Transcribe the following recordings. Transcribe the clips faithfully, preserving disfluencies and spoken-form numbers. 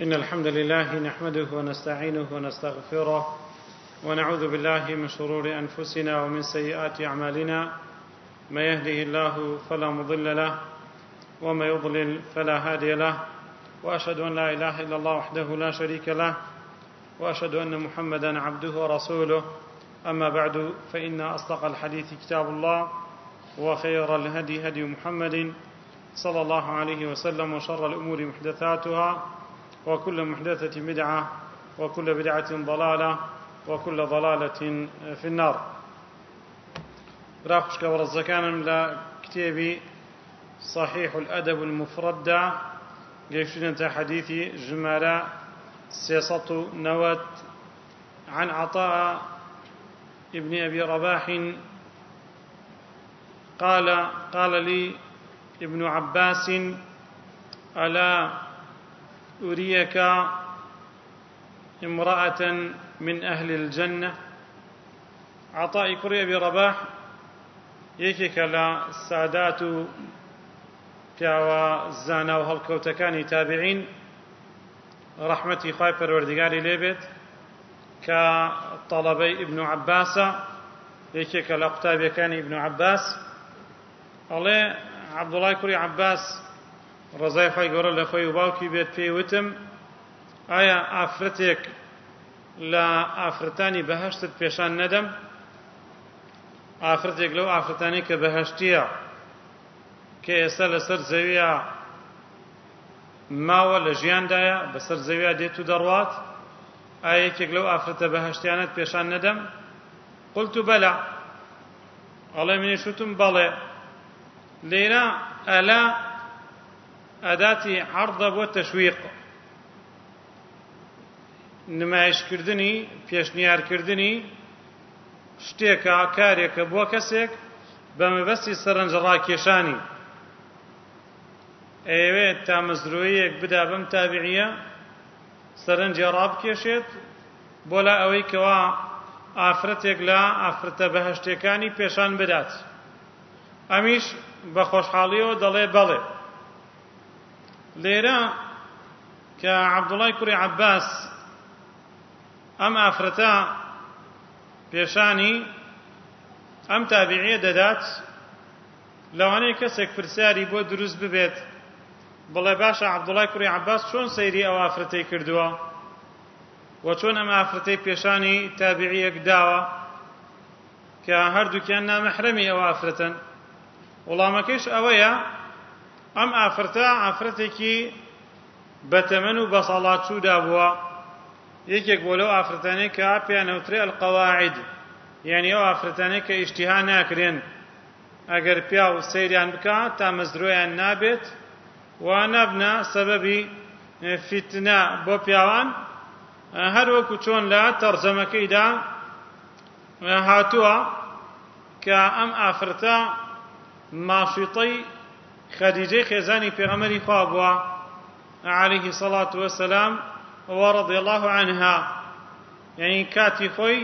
إن الحمد لله نحمده ونستعينه ونستغفره ونعوذ بالله من شرور أنفسنا ومن سيئات أعمالنا. ما يهده الله فلا مضل له وما يضلل فلا هادي له، وأشهد أن لا إله إلا الله وحده لا شريك له، وأشهد أن محمدا عبده ورسوله. أما بعد، فإن أصدق الحديث كتاب الله، وخير الهدي هدي محمد صلى الله عليه وسلم، وشر الأمور محدثاتها، وكل محدثة بدعة، وكل بدعة ضلالة، وكل ضلالة في النار. براخشك ورزكانا لكتابي صحيح الأدب المفرد قيشنا حديثي جمالا سياسة نوت عن عطاء ابن أبي رباح قال قال لي ابن عباس: ألا أريك امرأة من أهل الجنة؟ عطاء كري أبي رباح يكيك لا سادات پیاوە زانا و هەڵکەوتەکانی تابعین ڕەحمەتی خوای پەروەردگاری لێبێت کە تەڵەبەی ئیبن عەباسە، یەکێکە لە قوتابیەکانی ئیبن عەباس. ئەڵێ عەبدوڵای کوڕی عەباس ڕەزای خوای گەورە لە خۆی و باوکی بێت پێی وتم: ئایا ئافرەتێک لە ئافرەتانی بەهەشتت پێشان نەدەم؟ ئافرەتێک لەو ئافرەتانەی کە بەهەشتیە، کە ئێستا لەسەر زەویە ماوە، لە ژیاندایە بەسەر زەویە دێت و دەڕوات، ئایا یەکێک لەو ئافرەتە بەهەشتیانت پێشان نەدەم؟ قلت بەلا، ئەڵێ منیش وتم بەڵێ. لێرە ئەلا ئەداتی عەرضە بۆ تەشویق، نمایشکردنی، پێشنیارکردنی شتێکە، کارێکە بۆ کەسێک بە مەبەستی سەرنجڕاکێشانی. ئەوێت تا مەزروعەیەک بدا بەم تابعیە سەرنجی ڕابکێشێت بۆ لا ئەوەی کەوا ئافرەتێک لە ئافرەتە بەهەشتەکانی پێشان بدات. ئەمیش بە خۆشحاڵیەوە دەڵێ بەڵێ. لێرە کە عەبدوڵای کوڕی عەباس ئەم ئافرەتە پێشانی ئەم تابعیە دەدات، لەوانەیە کەسێک پرسیاری بۆ دروست ببێت، بڵێ باشە عەبدوڵای کوڕی عەباس چۆن سەیری ئەو ئافرەتەی کردووە و چۆن ئەم ئافرەتەی پێشانی تابعیەک داوە کە هەردووکیان نامەحرەمی ئەو ئافرەتن؟ وەڵامەکەیش ئەوەیە: ئەم ئافرەتە ئافرەتێکی بەتەمەن و بەسەڵاتچوودا بووە، یەکێک بۆ لەو ئافرەتانەی کە پێیان ئەوترێ ئەلقەواعید، یعنی ئەو ئافرەتانەی کە ئیشتیها ناکرێن، ئەگەر پیا و سەیریان بکات تا مەزروعیان نابێت و نەبنە سەبەبی فیتنە بۆ پیاوان، هەروەکو چۆن لە تەرجەمەکەیدا هاتووە کە ئەم ئافرەتە ماشیطەی خەدیجەی خێزانی پێغەمبەری خوا بووە عەلەیهی سەڵات وەسەلام وەڕەضی الله عنها، یعنی کاتی خۆی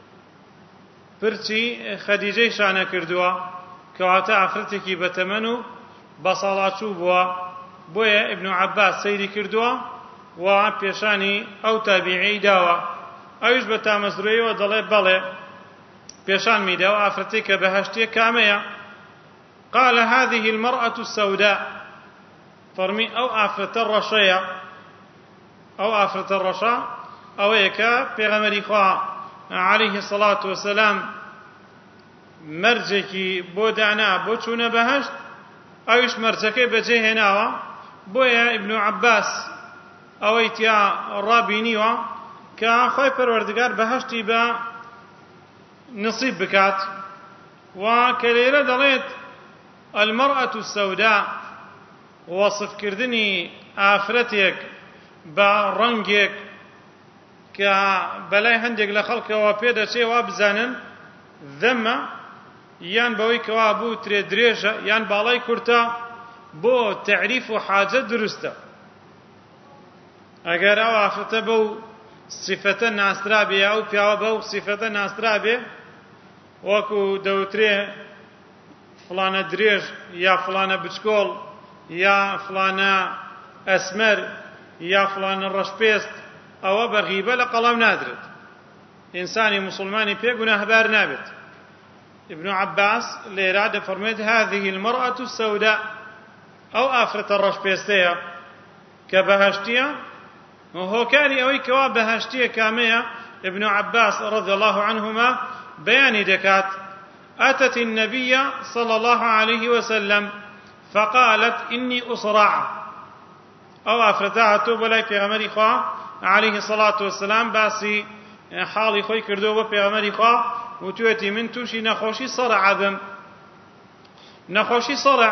پرچی خەدیجەی شانە کردووە، کەواتە ئافرەتێکی بەتەمەن و بەسەڵاتچوو بووە. بۆیە ئیبن عەباس سەیری کردووە و پێشانی ئەو تابعیەی داوە. ئەویش بە تامەزروعیەوە دەڵێ بەڵێ، پێشان میدا و ئافرەتێک کە بەهەشتیە کامەیە؟ قال هذه المرأة السوداء، فەرمی ئەو ئافرەتە ڕەشەیە. ئەو ئافرەتە ڕەشە ئەوەیە کە پێغەمبەری خوا عەلەیهی سەڵات وەسەلام مەرجێکی بۆ دانا بۆ چوونە بەهەشت، ئەویش مەرجەکەی بەجێ هێناوە. بۆیە ئیبن عەباس ئەوەی تیا ڕابینیوە کە خوای پەروەردگار بەهەشتی بە نصیب بکات، و کە لێرە دەڵێت المرأة السوداء، وەصفکردنی ئافرەتێک بە ڕەنگێک کە بەلای هەندێک لە خەڵکەوە پێدەچێ وا بزانن ذەمە، یان بەوەی کەوا بوو ترێ درێژە یان باڵای کورتە، بۆ تەعریف و حاجە دروستە. ئەگەر ئەو ئافرەتە بەو سیفەتە ناسرابێ، ئەو پیاوە بەو سیفەتە ناسرابێ، وەکو دەوترێ فلانە درێژ یا فلانە بچکۆڵ یا فلانە ئەسمەر یا فڵانە ڕەشپێست ئەوە بە غیبە لە قەڵام نادرێت ئینسانی مسلمانی پێ گوناهبار نابێت ابن عباس لێرا دەفەرمێت هذه المرأة السوداء ئەو ئافرەتە ڕەشپێستەیە کە بەهەشتیە هۆکاری ئەوەی کەوا بەهەشتیە کامەیە ابن عباس رضي الله عنهما بياني دكات أتت النبي صلى الله عليه وسلم فقالت إني أصرع أو أفرتها توب لي في غمري خوا عليه الصلاة والسلام باسي حالي خوي كردوبة في غمري خوا وتوتي من توشي نخوشي صرع بم نخوشي صرع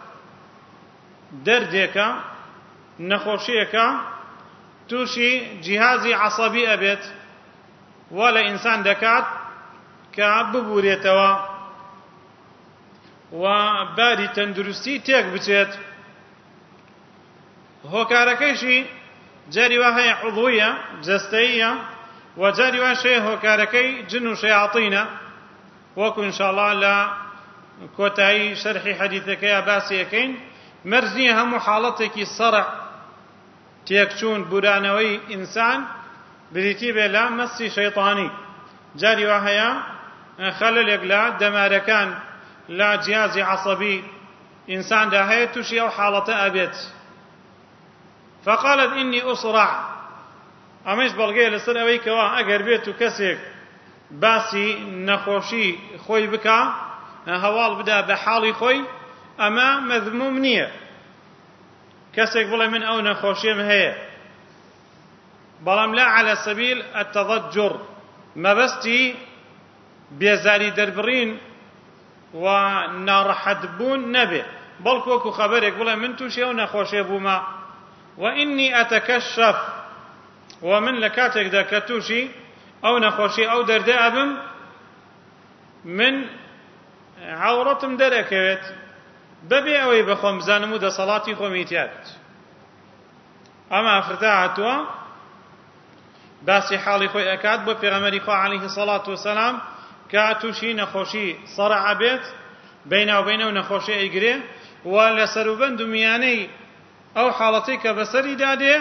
دردك نخوشيك توشي جهازي عصبي أبيت ولا إنسان دكات كببوريتوا وباري تندرستي تيك بتيت هۆکارەکەیشی جاری وا هەیە عوضویە جەستەییە و جاری وا شەیە هۆکارەکەی جن و شەیاطینە وەکو ئینشاءڵڵا لە کۆتایی شەرحی حەدیثەکەیە باسی یەکەین مەرج نییە هەموو حاڵەتێکی سەرع تێکچوون بورانەوەی ئینسان بریتی بێ لە مەسی شەیطانی جاری وا هەیە خەلەلێک لە دەمارەکان لە جیازی عەسەبی ئینساندا هەیە تووشی ئەو حاڵەتە ئەبێت فقالت إني أصرع أمش بلغي لسر أوي كوا أجر بيتو كسيك باسي نخوشي خوي بكا هوال بدا بحالي خوي أما مذموم نية كسيك بلا من أو نخوشي مهية بلام لا على سبيل التضجر ما بستي بيزاري دربرين ونارحدبون نبي بل كوكو خبرك بلا من توشي ونخوشي بوما وإني أتكشف ومن لكاتك دا كتوشي أو نخوشي أو درداء بم من عورتم دركوت ببي أوي بخوم زانمو دا صلاتي خوميتيات أما أفرتاعتوا باسي حالي خوي أكاد بو پیغمبري خو عليه الصلاة والسلام كاتوشي نخوشي صرع بيت بينه وبينه نخوشي إيقري ولا سروبند مياني ئەو حاڵەتەی کە بەسەری دادێ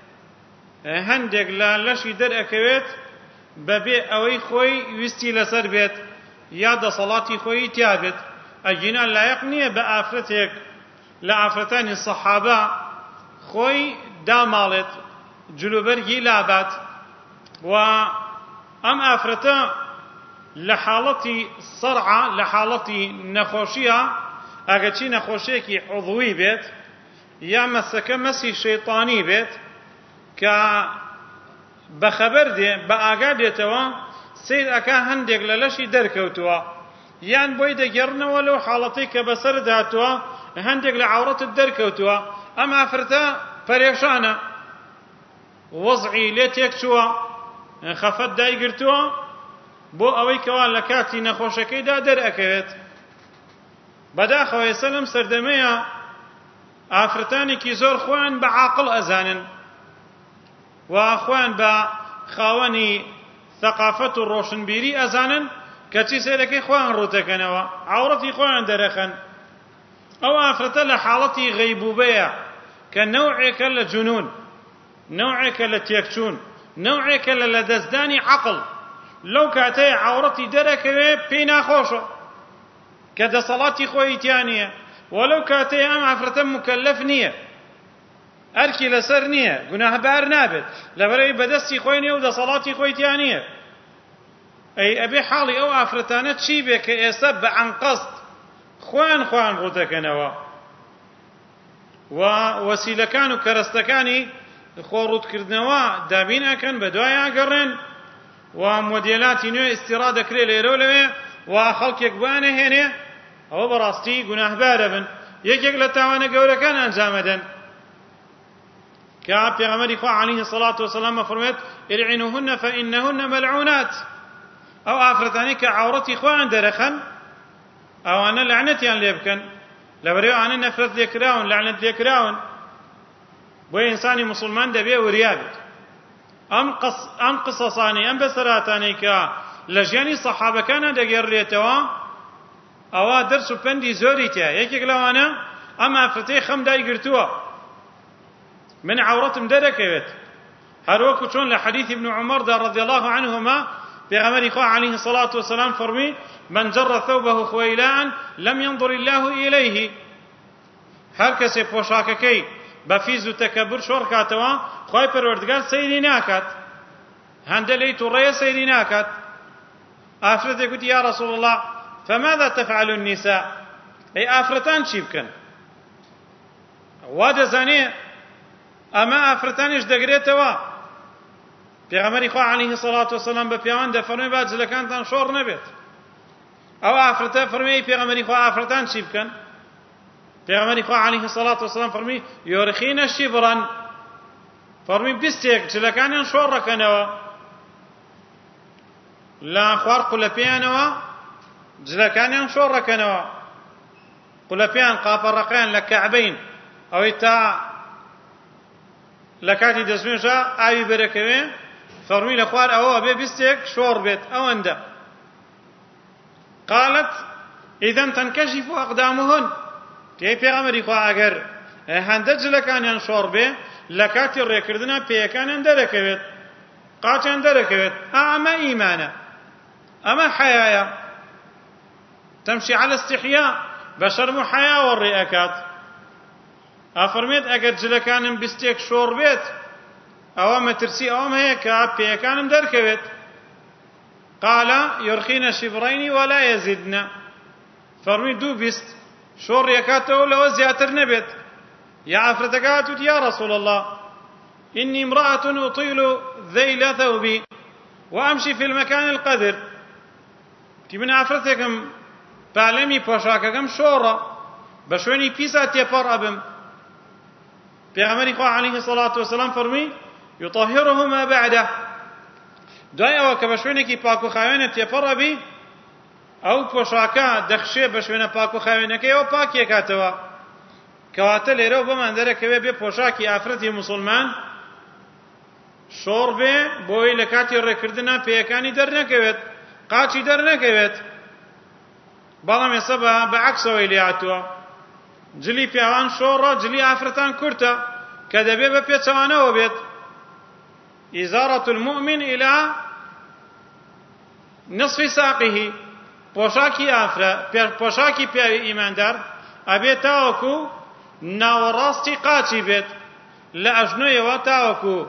هەندێک لە لەشی دەرئەکەوێت بەبێ ئەوەی خۆی ویستی لەسەر بێت یا دەسەڵاتی خۆی تیا بێت ئەگینا لایەق نییە بە ئافرەتێک لە ئافرەتانی سەحابە خۆی داماڵێت جلوبەرگی لابات و ئەم ئافرەتە لە حاڵەتی سەرعە لە حاڵەتی نەخۆشیە ئەگەچی نەخۆشیەکی عوضوی بێت یا مەسەکە مەسی شەیطانی بێت کە بەخەبەر دێ بە ئاگا دێتەوە سیر ئەکا هەندێک لە لەشی دەرکەوتووە یان بۆی دەگەڕنەوە لەو حاڵەتەی کە بەسەر داتووە هەندێک لە عەورەتت دەرکەوتووە ئەم ئافرەتە پەرێشانە وەزعی لێ تێکچووە خەفەت دایگرتووە بۆ ئەوەی کەوا لە کاتی نەخۆشەکەیدا دەرئەکەوێت بەداخەوە ئێستا لەم سەردەمەیە ئافرەتانێکی زۆر خۆیان بە عاقڵ ئەزانن و خۆیان بە خاوەنی ثەقافەت و ڕۆشنبیری ئەزانن کە چی سەیرەکەی خۆیان ڕوودەکەنەوە عەورەتی خۆیان دەرەخەن ئەو ئافرەتە لە حاڵەتی غەیبوبەیە کە نەوعێکە لە جنون نەوعێکە لە تێکچوون نەوعێکە لە لەدەستدانی عەقڵ لەو کاتەیە عەورەتی دەرەکەوێ پێی ناخۆشە کە دەسەڵاتی خۆی تیا نییە ولو كاتي أم عفرة مكلف نية أركي لسر نية گناهبار نابت لبرأي بدستي خويني ودا صلاتي خويتيانية أي أبي حالي أو عفرتانة تشيبه كإسب عن قصد خوان خوان روتكنوا ووسيلكان وكرستكاني خورود كردنوا دابين أكن بدوايا قرن وموديلاتي نوع استرادة كري ليرولوه وخلق يقبانه هنا ئەوە بەڕاستی گوناهبارە بن یەکێک لە تاوانە گەورەکان ئەنجامەدەن کە پێغەمبەری خوا عەلەیهی سەڵات وسەلام فەرمووێت ئرعنوهن فإنهن ملعونات ئەو ئافرەتانەی کە عەورەتی خۆیان دەرەخەن ئەوانە لەعنەتیان لێ بکەن لەبەرەوەی ئەوانە نەفرەت لێکراون لەعنەت لێکراون بۆ ئینسانی موسڵمان دەبێ وریا بێت ئەم قسەسانەی ئەم بەسەراتانەی کە لە ژیانی سەحابەکانە دەگەڕێتەوە ئەوە دەرس و پەندی زۆری تیا یەکێک لەوانە ئەم ئافرەتەی خەم دایگرتووە من عورتم دەرەکەوێت هەروەکو چۆن لە حەدیث ابن عمر دا رضي الله عنهما پێغەمبەری خوا عليه الصلاة والسلام فەرمی من جر ثوبه خويلاء لم ينظر الله إليه هەر کەسێ پۆشاکەکەی بە فیز و تەکەبر شۆڕ کاتەوە خوای پەروەردگار سەیری ناکات هەندە لێی تووڕەیە سەیری ناکات ئافرەتێک گوتی یا رسول الله فماذا تفعل النساء ئەی ئافرەتان چی بکەن وا دەزانێ ئەمە ئافرەتانیش دەگرێتەوە پێغەمبەری خوا عليه الصلاة والسلام بە پیاوان دەفەرمێ با جلەکانتان شۆڕ نەبێت ئەو ئافرەتە فەرمێ پێغەمبەری خوا ئافرەتان چی بکەن پێغەمبەری خوا عليه الصلاة والسلام فەرمی یۆرخینە شیبڕەن فەرمی بیستێک جلەکانیان شۆڕەکەنەوە لە خوار قولەپیانەوە جلەکانیان شۆڕەکەنەوە قولەپیان قاپەڕەکەیان لە کەعبەین ئەوەی تا لە کاتی دەستنوێژە ئاوی بەرەکەوێ فەرمی لە خوار ئەوە بێ بیستێک شۆڕ بێت ئەوەندە قالت ئیدەن تەنکەشیف ئەقدامهن تێی پێغەمبەری خوا ئەگەر هەندە جلەکانیان شۆڕ بێ لە کاتی ڕێکردنە پێیەکانیان دەرەکەوێت قاچیان دەرەکەوێت ئەمە ئیمانە ئەمە حەیایە تەمشی عەلە استیحیا بە شەرم و حەیاوە ڕێ ئەکات ئەفەرمێت ئەگەر جلەکانم بیستێک شۆڕ بێت ئەوە مەترسی ئەوەم هەیە کە پێیەکانم دەرکەوێت قال يرخين شبرين ولا يزدن فەرمی دوو بیست شۆڕ یەکاتەوە لەوە زیاتر نەبێت یا ئافرەتەکە توت یا رسول الله إني امرأة أطيل ذيل ثوبي وأمشي في المكان القذر تی من ئافرەتێکم پالەمی پۆشاکەکەم شۆڕە بە شوێنی پیسا تێپەڕ ئەبم پێغەمبەری خوا عليه الصلاة والسلام فەرمی يطهره ما بعده دوای ئەوە کە بە شوێنێکی پاک و خاوێنە تێپەڕ ئەبی ئەو پۆشاکە دەخشێ بە شوێنە پاک و خاوێنەکەیەوە پاکێکاتەوە کەواتە لێرە بۆمان دەرەکەوێ بێ پۆشاکی ئافرەتی موسڵمان شۆڕ بێ بۆی لە کاتی ڕێکردنە پێیەکانی دەرنەکەوێت قاچی دەرنەکەوێت بەڵام ئێستا بە عەکسەوەی لێهاتووە جلی پیاوان شۆڕە جلی ئافرەتان کورتە کە دەبێ بە پێچەوانەوە بێت ئیزارەة المؤمن إلى نصف ساقه پۆشاکی ئافرە پۆشاکی پیاوی ئیماندار ئەبێت تاوەکو ناوەڕاستی قاچی بێت لە ئەژنۆیەوە تاوەکو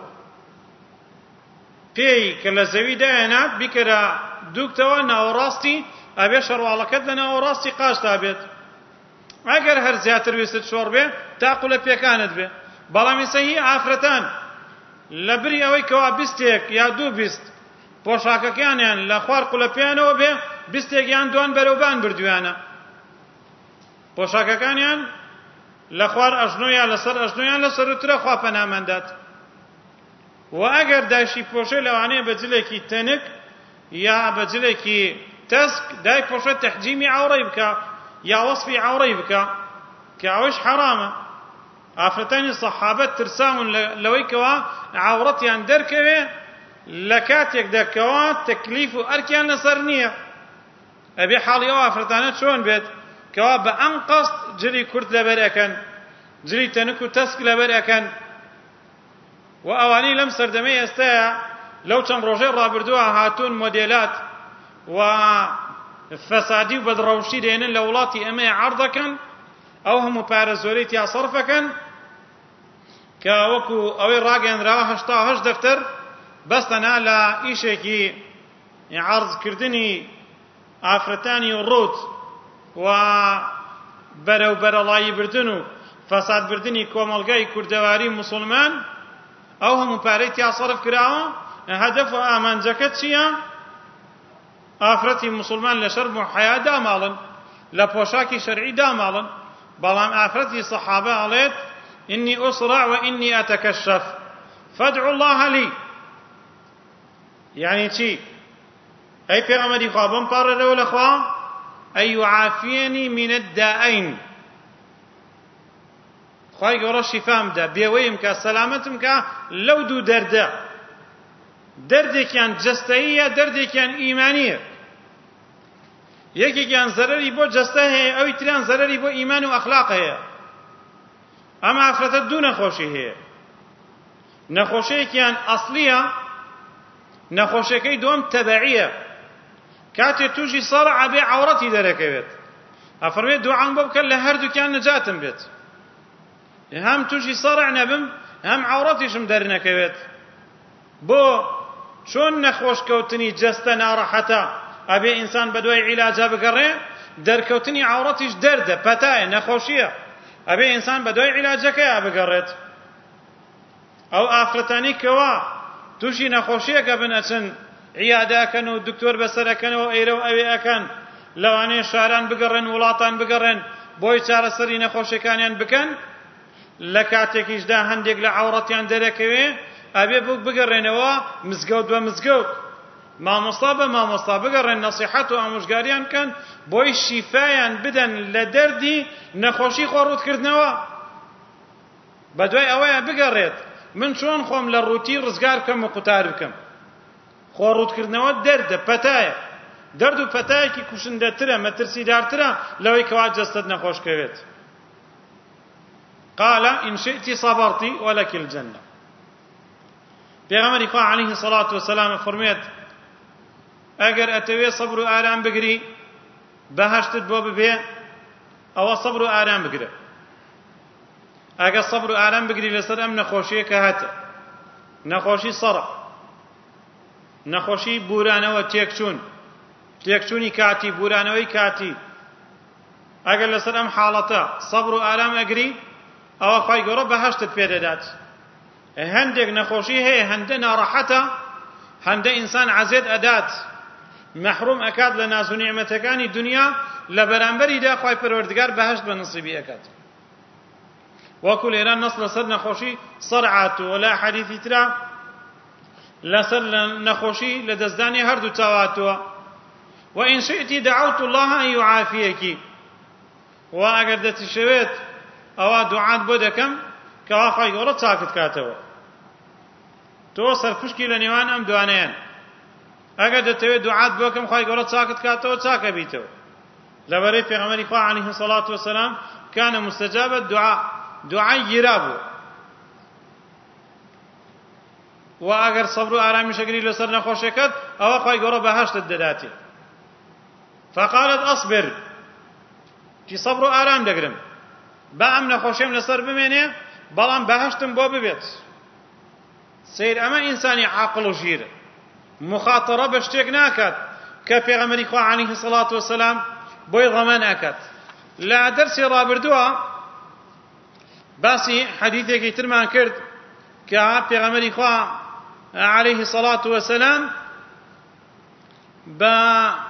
پێی کە لە زەوی دایەنات بیکەرە دووکتەوە ناوەڕاستی ئەبێ شەڕواڵەکەت لە ناوەڕاستی قاچتا بێت ئەگەر هەر زیاتر ویست شۆڕ بێ تا قولەپیەکانت بێ بەڵام ئێستا هی ئافرەتان لە بری ئەوەی کەوا بیستێک یا دوو بیست پۆشاکەکانیان لە خوار قولەپیانەوە بێ بیستێکیان دوان بەرەوبان بردویانە پۆشاکەکانیان لە خوار ئەژنۆیان لەسەر ئەژنۆیان لە سەروترە خوا پەنامەندات و ئەگەر داشی پۆشە لەوانەیە بە جلێکی تەنک یا بە جلێکی تەسک دای پۆشە تەحجیمی عەوڕەی بکە یا وەسفی عەوڕەی بکە کە ئەوەش حەرامە ئافرەتانی سەحابەت ترساون لەوەی کەوا عەوڕەتیان دەرکەوێ لە کاتێکدا کەوا تەکلیف و ئەرکیان لەسەر نییە ئەبێ حاڵی ئەو ئافرەتانە چۆن بێت کەوا بە ئەم قەست جلی کورت لەبەر ئەکەن جلی تەنک و تەسک لەبەر ئەکەن و ئەوانەی لەم سەردەمەی ئێستاە لەو چەند ڕۆژەی ڕابردووە هاتوون مۆدێلات و فەسادی و بەدڕەوشی دێنن لە وڵاتی ئەمەیە عەرض دەکەن ئەو هەموو پارە زۆرەی تیا سەرفەکەن کە وەکو ئەوەی ڕاگەیاندراوە هەشتا و هەشت دەفتەر بەستەنا لە ئیشێکی عەرضکردنی ئافرەتانی ڕوت و بەرەو بەرەڵایی بردن و فەسادبردنی کۆمەڵگەی کوردەواری موسڵمان ئەو هەموو پارەی تیا سەرف کراوە هەدەف و ئامانجەکە چییە؟ ئافرەتی موسڵمان لە شەرم و حەیا داماڵن لە پۆشاکی شەرعی داماڵن بەڵام ئافرەتی سەحابە ئەڵێت إني أسرع وإني أتكشف فادعوا الله لي يعني چی؟ ئەی پێغەمبەری خوا بۆم پاڕێرەوە لە خوا ئەی يعافيني من الدائين خوای گەورە شیفام بدە بێوەیم کە سەلامەتم کە لەو دوو دەردە دەردێکیان جەستەییە دەردێکیان ئیمانیە یەکێکیان زەرەری بۆ جەستە هەیە ئەوی تریان زەرەری بۆ ئیمان و ئەخلاق هەیە ئەم ئافرەتە دوو نەخۆشی هەیە نەخۆشیەکیان ئەسڵیە، نەخۆشیەکەی دووەم تەبەعیە. کاتێ تووشی سەرع بێ عەوڕەتی دەرەکەوێت، ئەفەرمێت دوعام بۆ بکە لە هەردووکیان نەجاتم بێت، هەم تووشی سەرع نەبم هەم عەوڕەتیشم دەرنەکەوێت. بۆ چۆن نەخۆشکەوتنی جەستە ناڕەحەتە ئەبێ ئینسان بە دوای عیلاجە بگەڕێ، دەرکەوتنی عەوڕەتیش دەردە، پەتایە، نەخۆشیە، ئەبێ ئینسان بە دوای عیلاجەکەیە بگەڕێت. ئەو ئافرەتانی کەوا تووشی نەخۆشیەکە بن ئەچن عیادەکەن و دکتۆر بەسەرەکەنەوە ئەیرە و ئەوێ ئەکەن، لەوانەیە شاران بگەڕێن، وڵاتان بگەڕێن بۆی چارەسەری نەخۆشیەکانیان بکەن، لە کاتێکیشدا هەندێک لە عەوڕەتیان دەرەکەوێ ئەبێ بۆ بگەڕێنەوە مزگەوت بە مزگەوت، مامۆستا بە مامۆستا بگەڕێن، نەسیحەت و ئامۆژگاریان بکەن بۆی شیفایان بدەن لە دەردی نەخۆشی خۆڕوودکردنەوە. بەدوای ئەوەیە بگەڕێت من چۆن خۆم لە ڕووتی ڕزگار بکەم و قوتار بکەم. خۆڕوودکردنەوە دەردە، پەتایە، دەرد و پەتایەکی کوشندەترە، مەترسیدارترە لەوەی کەوا جەستت نەخۆشکەوێت. قال إن شئت صبرت ولك الجنة. پێغەمبەری خوا عەلەیهی سەڵات وسەلام فەرمێت ئەگەر ئەتەوێ سەبر و ئارام بگری بەهەشتت بۆ ببێ، ئەوە سەبر و ئارام بگرە. ئەگەر سەبر و ئارام بگری لەسەر ئەم نەخۆشیە کە هاتە، نەخۆشی سەرع، نەخۆشی بورانەوە تێکچوون، تێکچوونی کاتی، بورانەوەی کاتی، ئەگەر لەسەر ئەم حاڵەتە سەبر و ئارام ئەگری، ئەوە خوای گەورە بەهەشتت پێدەدات. هەندێک نەخۆشی هەیە، هەندە ناڕەحەتە، هەندە ئینسان عەزێت ئەدات، مەحروم ئەکات لە ناز و نیعمەتەکانی دنیا، لە بەرامبەریدا خوای پەروەردگار بەهەشت بە نصیبی ئەکات. وەکو لێرە نەس لەسەر نەخۆشی سەرعاتوە، لە حەدیثی ترا لەسەر نەخۆشی لە دەستدانی هەردوو چاواتوە. وإن شئت دعوت الله أن يعافيك. وأجر دتشويت أو دعاء بدكم كواخي قرط ساكت كاتوا تو سرفشكي لنيوان أم دوانين. أجر دتشويت دعاء بكم خاي قرط ساكت كاتوا ساك بيتوا. لبري في غمر إخوة عليه الصلاة والسلام كان مستجاب الدعاء دعاء يرابو. وأجر صبر آرام شكري لسر نخوشكت أو خاي قرط بهشت الدداتي. فقالت أصبر كي صبر آرام دقرم با أم نخوشيم لسر بمينه بلان بهشتم بو ببيت. سير أما إنساني عاقل وجير مخاطرة بشتيك ناكت كبيغمبر إخوة عليه الصلاة والسلام بوي ضمان أكت. لا درسي رابردوها باسي حديثي كي ترمان كرد كبيغمبر إخوة عليه الصلاة والسلام با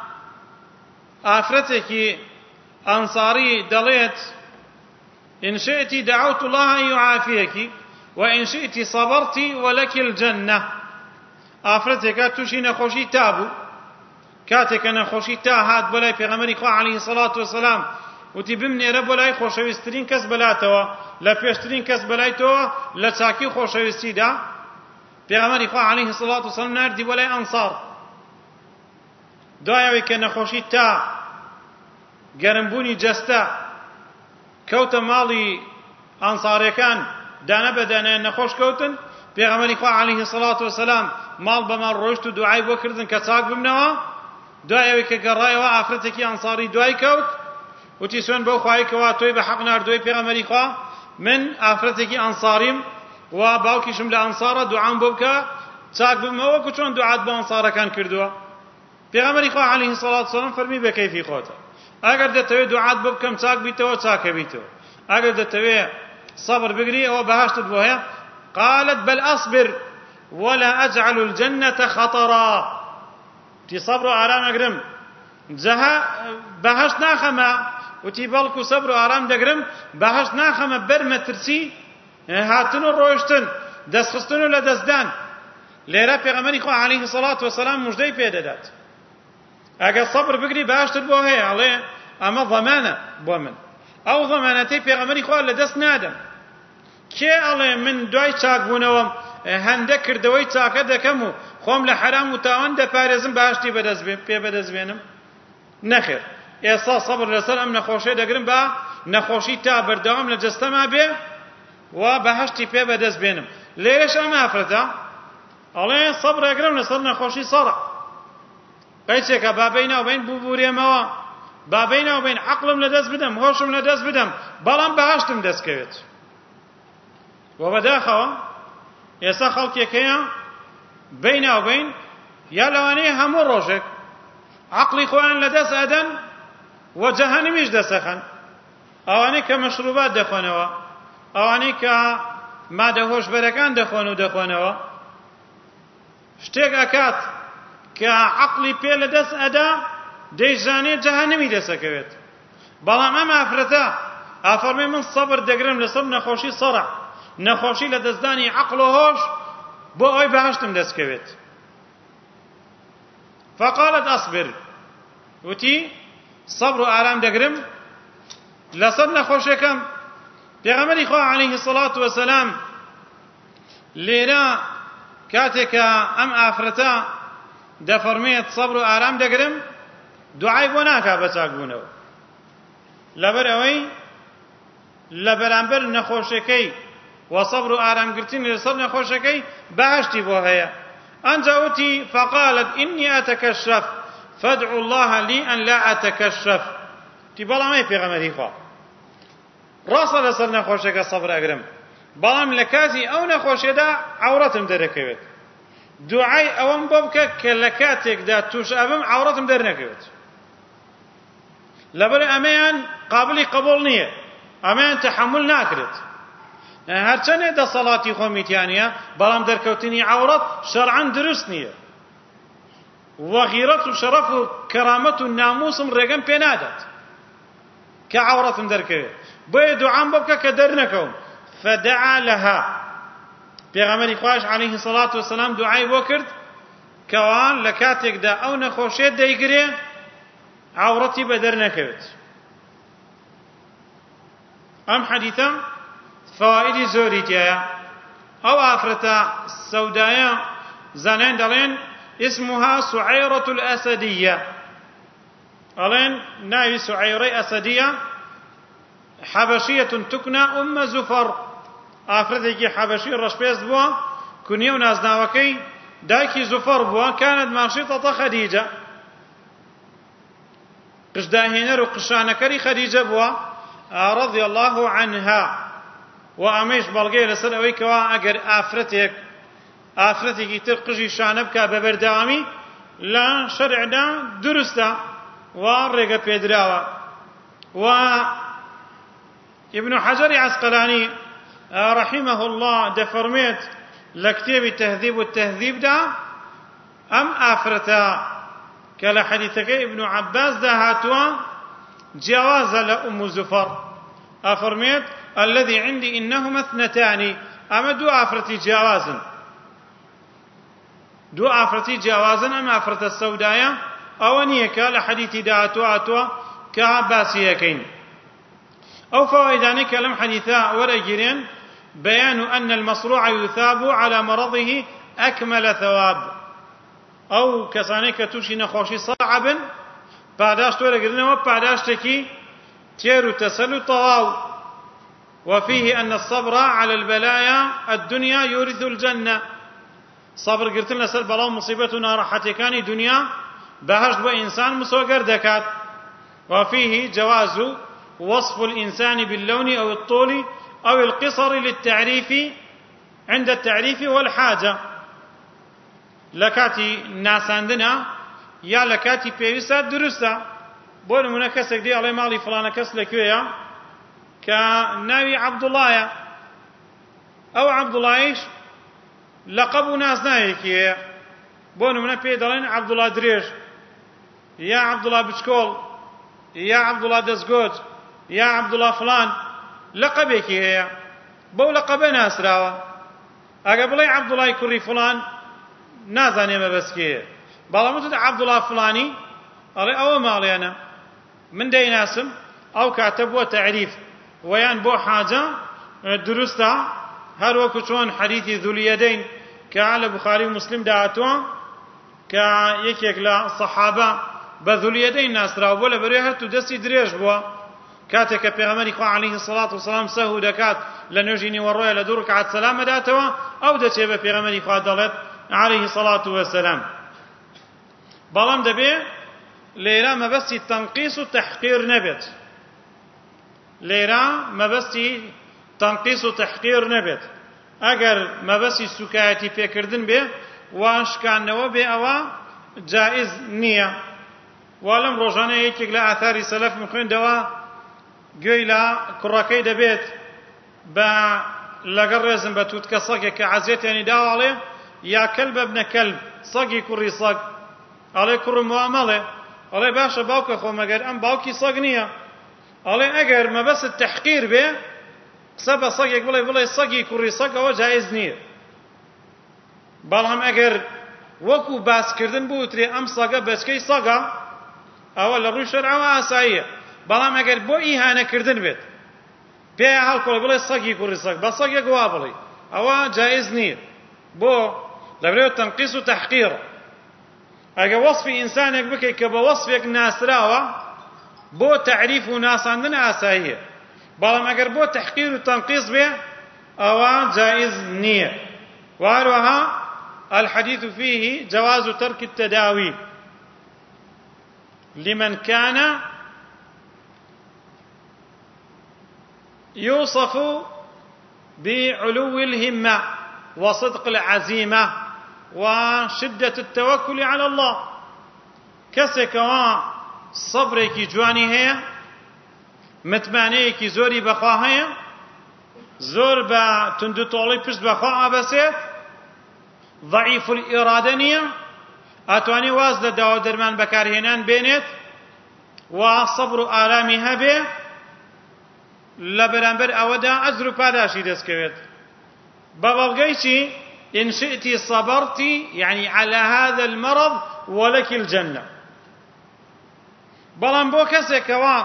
آفرتك أنصاري دليت إن شئت دعوت الله أن يعافيك وإن شئت صبرت ولك الجنة. آفرتك تشي نخوشي تابو كاتك نخوشي تا هات بلاي پیغمبر إخوة عليه الصلاة والسلام وتي بمني رب بلاي خوشويسترين كس بلاتوا لا پیشترين كس بلايتوا لا تاكي خوشويستي دا پیغمبر إخوة عليه الصلاة والسلام ناردي بلاي أنصار دوایەوەی کە نەخۆشی تا گەرمبوونی جەستە کەوتە ماڵی ئەنساریەکان دانە بەدانە نەخۆش کەوتن پێغەمبەری خوا عەلەیهی سەڵات وسەلام ماڵ بەماڵ ڕۆیشت و دوعای بۆ کردن کە چاک ببنەوە. دوایەوەی کە گەڕایەوە ئافرەتێکی ئەنساری دوای کەوت وتی سوێن بەو خوای کەوا تۆی بە حەق ناردووی پێغەمبەری خوا من ئافرەتێکی ئەنساریم و باوکیشم لە ئەنسارە دوعام بۆ بکە چاک ببمەوە وەکو چۆن دوعات بۆ ئەنسارەکان کردووە. پیغمبر خدا علیه الصلاة والسلام فرمی به کیفی خودت اگر دتوی دعات بکم چاک بیتو چاک بیتو اگر دتوی صبر بگری او بهشت بوها. قالت بل اصبر ولا اجعل الجنة خطرا. تی صبر و آرام اگرم جها بهشت ناخما وتی بالکو صبر و آرام دگرم بهشت ناخما بر مترسی هاتن و روشتن دست خستن و لدزدان. لیرا پیغمبر خدا علیه الصلاة والسلام مجدی پیدا داد. اگر صبر بگری باشتر بۆ هەیە ئەڵێ ئەمە ضەمانە بۆ من. ئەو ضەمانەتەی پێغەمبەری خوا لە دەست نادەم. کێ ئەڵێ من دوای چاکبوونەوەم هەندە کردەوەی چاکە دەکەم و خۆم لە حرام و تاوان دەپارێزم باشتی پێ بەدەستبێنم؟ نەخێر. ئێستا سەبر لەسەر ئەم نەخۆشیە دەگرم با نەخۆشی تا بەردەوام لە جەستەما بێ و بەهەشتی پێ بەدەستبێنم. ليش أما أفرتا الله صبر أقرم لصرنا خوشي صرع قيتك بابينا وبين بوبوري موا بابينا وبين عقلم لدس بدم هوشم لدس بدم بلان بهاشتم دس كويت وبداخوا يسا خلقي كيا بينا وبين يا لواني همو روجك عقلي خوان لدس أدن وجهنميش دسخن اواني كمشروبات دخونوا اواني ك ماده هوش بركان دخونو دخونوا شتێک ئەکات کە عەقڵی پێ لەدەست ئەدا دەیزانێت جەهەنەمی دەسەکەوێت بەڵام ئەم ئافرەتە ئافەرمێ من سەبر دەگرم لەسەر نەخۆشی سەرع نەخۆشی لە دەستدانی عەقڵ و هۆش بۆ ئەوەی بەهەشتم دەستکەوێت فقالت أصبر وتی سەبر و ئارام دەگرم لەسەر نەخۆشیەکەم پێغەمبەری خوا عەلەیهی السەڵات وەسەلام لێرە کاتێکە ئەم ئافرەتە دەفەرمێت سەبر و ئارام دەگرم دوعای بۆ ناکا بە چاکبوونەوە لەبەر ئەوەی لە بەرامبەر نەخۆشیەکەی و سەبر و ئارامگرتنی لەسەر نەخۆشیەکەی بەهەشتی بۆ هەیە ئەنجا وتی فقالت إني أتكشف فادعوا الله لي أن لا أتكشف تی بەڵام ئەی پێغەمبەری خوا ڕاستە لەسەر نەخۆشیەکە سەبر ئەگرم بەڵام لە کاتی ئەو نەخۆشیەدا عەورەتم دەرەکەوێت دوعای ئەوەم بۆ بکە کە لە کاتێکدا توش ئەبم عەورەتم دەرنەکەوێت لەبەر ئەمەیان قابلی قبوڵ نییە ئەمەیان تەحەمل ناکرێت هەرچەندێ دەسەڵاتی خۆمیتیانە بەڵام دەرکەوتنی عەورەت شەرعەن دروست نییە وە غیرەت و شەرەف و کەرامەت و ناموسم ڕێگەم پێ نادات کە عەورەتم دەرکەوێت بۆیە دوعام بۆ بکە کە دەرنەکەوم فدعا لها پێغەمبەری خوایش عەلەیهی السەڵات وەسەلام دوعای بۆ کرد کەوان لە کاتێکدا ئەو نەخۆشیە دەیگرێ عەورەتی بە دەرنەکەوێت ئەم حەدیثە فەوائیدی زۆری تایە ئەو ئافرەتە سەودایە زانایان دەڵێن اسمها سعيرة الأسدية ألين ناوي سعيرة أسدية حبشية تكنى أم زفر أفرتك حبشية رشبيز بوا كنيو نازناوكي دايكي زفر بوا كانت ماشطة خديجة قشداهينر وقشانكري خديجة بوا رضي الله عنها وأميش بلغي لسلوي كوا أجر أفرتك ئافرەتێکی تر قژی شانە بکە بە بەردەوامی لە شەرعدا دروستە و ڕێگە پێدراوە و ابن حەجەری عەسقەلانی رحمه الله دەفەرمێت لە کتێبی تەهذیب و تەهذیبدا ئەم ئافرەتە کە لە حەدیثەکەی ابن عەباسدا هاتووە جیاوازە لە ئوم زوفەر ئەفەرمێت الذي عندي إنهما اثنتان ئەمە دوو ئافرەتی جیاوازن دو ئافرەتی جیاوازن ئەم ئافرەتە سەودایە ئەوە نییە کە لە حەدیثی داهاتوە هاتووە کە باسی یەکەین ئەو فەوائیدانەی کە لەم حەدیثە وەرەگیرێن بەیان أن المصروع يثاب على مرضه أكمل ثواب ئەو کەسانەی کە تووشی نەخۆشی سەرع بن پاداش وەرەگرنەوە پاداشتێکی تێر و تەسەل و تەواو وفيه أن الصبر على البلايا الدنيا يورث الجنة صبر قرتن لسر بلاو مصيبتنا راحتكاني دنيا بهشت بإنسان مسوغر دكات وفيه جواز وصف الإنسان باللون أو الطول أو القصر للتعريف عند التعريف والحاجة لكاتي ناساندنا يا لكاتي بيوسا درستا بول منكسك دي علي مالي فلانا كس لكويا كناوي عبد الله أو عبد الله إيش لقب ناس نايكي بونو من بي دلين عبد الله دريش يا عبد الله بشكول يا عبد الله دزغوت يا عبد الله فلان لقبك هي بو لقب ناس راوا اقبلي عبد الله كري فلان نازاني ما بسكي بالا متد عبد الله فلاني قال او مالي انا من دي ناسم او كاتب وتعريف ويان بو حاجه درستا هر وقت چون حديث ذو اليدين كعلى بخاري ومسلم دعاتوا كيكيك لا صحابه بذو اليدين ناس را ولا بريها تدسي دريج بوا کاتێک کە پێغەمبەری خوا عەلەیهی السەڵات وەسەلام سەهو دەکات لە نوێژی نیوەڕۆیە لە دوو ڕکعات سەلام دەداتەوە ئەو دەچێت بە پێغەمبەری خوا دەڵێت عەلەیهی السەڵات وەسەلام. بەڵام دەبێ لێرە مەبەستی تەنقیس و تەحقیر نەبێت، لێرە مەبەستی تەنقیس و تەحقیر نەبێت. ئەگەر مەبەستی سوکایەتی پێکردن بێ وان شکاندنەوە بێ ئەوە جائز نییە. وا لەم ڕۆژانە یەکێک لە ئاثاری سەلەف میخوێندەوە گوێی لە کوڕەکەی دەبێت بە لەگەڵ ڕێزم بە تووتکە سەگێک کە عەزیەتیانی داواڵێ یا کەلبە بنە کەلب، سەگی کوڕی سەگ، ئەڵێ کوڕم وا مەڵێ، ئەڵێ باشە باوکە خۆ مەگەر ئەم باوکی سەگ نییە. ئەڵێ ئەگەر مەبەست تەحقیر بێ قسە بە سەگێک بڵێ بڵێ سەگی کوڕی سەگ ئەوە جایز نییە. بەڵام ئەگەر وەکو باسکردن بوترێ ئەم سەگە بەچکەی سەگە ئەوە لە ڕووی شەرعەوە ئاساییە. بەڵام ئەگەر بۆ ئیهانەکردن بێت پێیان هەڵکۆڵێ بڵێ سەگی کوڕی سەگ بە سەگێک وا بڵێ ئەوە جایز نییە. بۆ دەبرێت تەنقیس و تەحقیر. ئەگە وەصفی ئینسانێک بکەیت کە بە وەصفێک ناسراوە بۆ تعریف و ناساندن ئاساییە، بەڵام ئەگەر بۆ تەحقیر و تەنقیس بێ ئەوە جائز نییە. وهروەها الحديث فيه جواز ترك التداوي لمن كان يوصف بعلو الهمة وصدق العزيمة وشدة التوكل على الله. كسكوا صبرك جواني هي متمانيك زوري بخوا هي زور با تندو طولي پشت بخوا أبسيت ضعيف الإرادة نية أتواني واز لداو درمان بكارهنان بينت وصبر آلامها به لبرانبر أودا أزر پاداشي دسكوت ببالغيشي إن شئت صبرت يعني على هذا المرض ولك الجنة. بلان بو كسكوا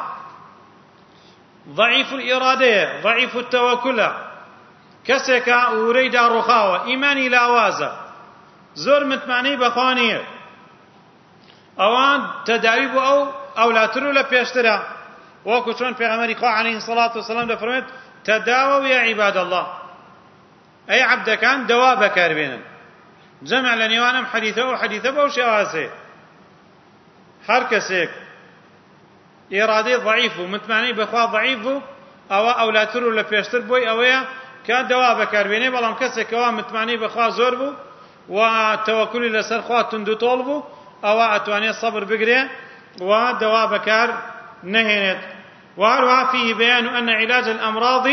ضعيف الإرادة ضعيف التوكل كسكا أريد الرخاوة إيماني لا وازا زور متمعني بخوانية أوان تداويب أو أو لا ترو لبيشترى وكو چون پیغمبر خدا عليه الصلاة والسلام دفرمت تداووا يا عباد الله أي عبد كان دواء بكار بينا جمع لنيوانم حديثه وحديثه بوشواسه هر کسیک إرادة ضعيف ومتمعني بخوا ضعيف أو أو لا ترو لبيشتر بوي أويا كان دواء بكار بينا بلام کسیک وا متمعني بخوا زور بو وتوكل لسر خوا تندو طولبو أو أتواني صبر بقري ودواء بكار نهينت. وهذا فيه بيان أن علاج الأمراض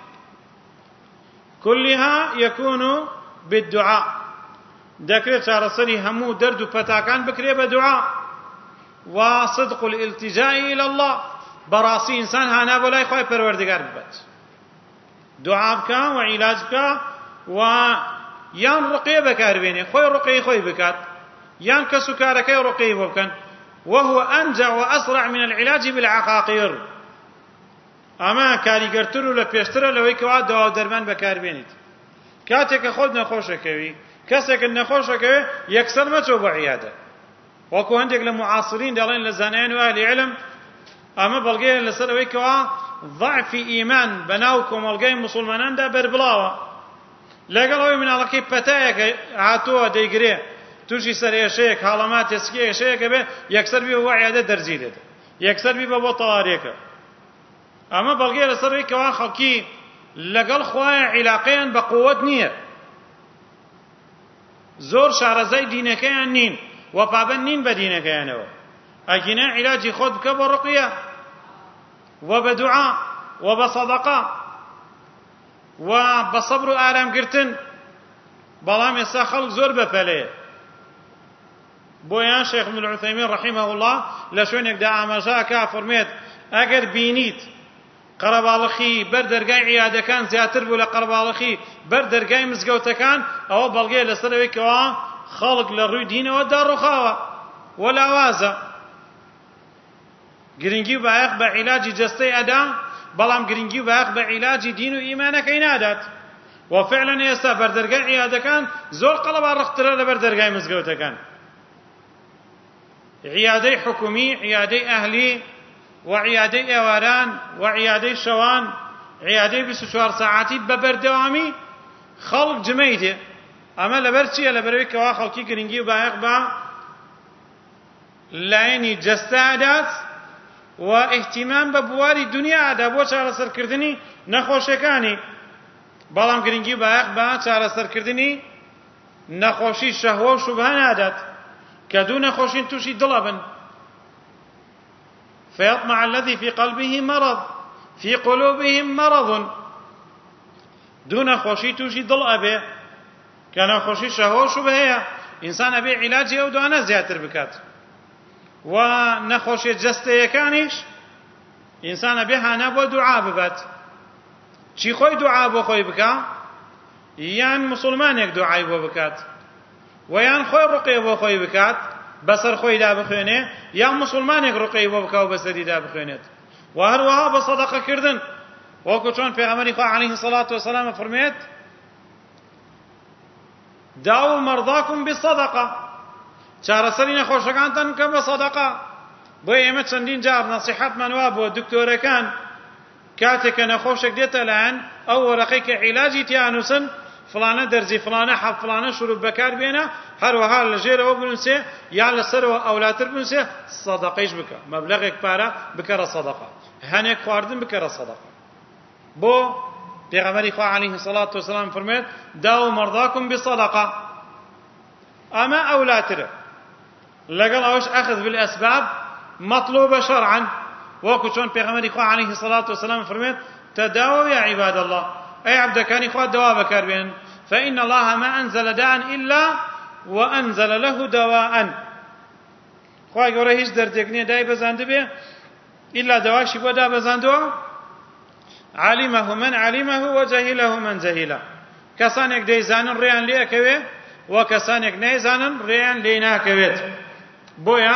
كلها يكون بالدعاء. ذكرت رسلي همو درد فتاكان بكري بدعاء وصدق الالتجاء إلى الله براسي إنسان هانا بلاي خوي پروردگار ببت دعاء بك وعلاج بك ويان رقية بكار بيني خوي رقية خوي بكات يان كسكارك رقية بكن وهو أنجع وأسرع من العلاج بالعقاقير. أما كاريگرتر ولا بيشتر لوي كوا دوا درمان بكار بينيت كاتك خود نخوشه كوي كسك نخوشه كوي يكسر ما تو بعياده وكو عندك لمعاصرين دالين لزانين واهل علم أما بلغي لسروي كوا ضعف إيمان بناوكم والغي مسلمانان دا بربلاوه لقالوا من الله كيف بتاعك عاتوه ديگري توشي سر شيك حالمات يسكي شيك به يكسر بيه وعياده درزيده يكسر بيه بو طاريك. أما بلغي لسروي كوا خلقي لقال خواه علاقين بقوة نية زور شارزي دينكيان نين وبابن نين بدينكيانو أجنا علاجي خود كبرقية وبدعاء وبصدقاء وبصبر آرام قرتن بلام يسا خلق زور بفليه بويان شيخ ابن العثيمين رحمه الله لشوينك دا عمجاكا فرميت اگر بينيت قربالخي بردرگاي عياده كان زياتر بولا قربالخي بردرگاي مزگوتكان او بلغي لسروي كوا خلق لروي دين ودار رخاوه ولا وازا گرنگي بايق بعلاج جستي ادا بلام گرنگي بايق بعلاج دين وايمانك ينادات وفعلا يسا بردرگاي عياده كان زور قلب رختره لبردرگاي مزگوتكان عياده حكومي عياده اهلي وعیادەی ئێواران وعیادەی شەوان عیادەی بیست و چوار ساعەتی بەبەردەوامی خەڵک جمەی دێ ئەمە لەبەر چییە؟ لەبەرەوەی کەوا خەڵکی گرنگی و بایەق بە لایەنی جەستەدات و ئیحتیمام بە بواری دنیادا بۆ چارەسەرکردنی نەخۆشیەکانی، بەڵام گرنگی و بایەق بە چارەسەرکردنی نەخۆشی شەهوە و شوبهە نادات کە دوو نەخۆشین تووشی دڵە بن. فيطمع الذي في قلبه مرض في قلوبهم مرض دون خوشي توشي ضل أبي كان خوشي شهوة شبهية إنسان أبي علاجي أو دوانا زياتر بكات ونخوشي جستي كانش إنسان أبي هانا بو دعاء ببات چی خوي دعاء بو خوي بكا يان مسلمانك دعاء بو بكات ويان خوي رقي بو خوي بكات بسر خوي دا بخوينه يا مسلمانك رقي بو بكا وبسري دا بخوينت وهروها بصدقه كردن وكو چون پیغمبر خدا عليه الصلاه والسلام فرميت داو مرضاكم بالصدقه چارەسەری نەخۆشەکانتان کە بە سەدەقە. بۆ ئێمە چەندین جار نەسیحەتمان وا بۆ دکتۆرەکان کاتێک کە نەخۆشێک دێتە لایەن ئەو وەرەقەی کە عیلاجی تیانووسن فلانە دەرزی فلانە حەب فلانە شروع بەکار بێنە هەروەها لەژێرەوە بنووسێ یا لەسەرەوە ئەولاتر بنووسێ سەدەقەیش بکە مەبلەغێک پارە بکەرە سەدەقە هەنێک خواردن بکەرە سەدەقە. بۆ پێغەمبەری خوا عەلەیهی سەڵات وسەلام فەرمێت داو مەرضاکم بسەدەقە. ئەمە ئەولاترە لەگەڵ ئەوەش ئەخذ بالئەسباب مەطلوبە شەرعەن وەکو چۆن پێغەمبەری خوا عەلەیهی سەڵات وسەلام فەرمێت تەداووا یا عیباد الله أي عبدكاني خوا دواء بكاربين فإن الله ما أنزل داء إلا وأنزل له دواء خوا يقول هيش دردكني داي بزاند به إلا دواء شي بدا بزاندو علمه من علمه وجهله من جهله كسانك دي زانن ريان ليكوي وكسانك ني زانن ريان ليناكويت بويا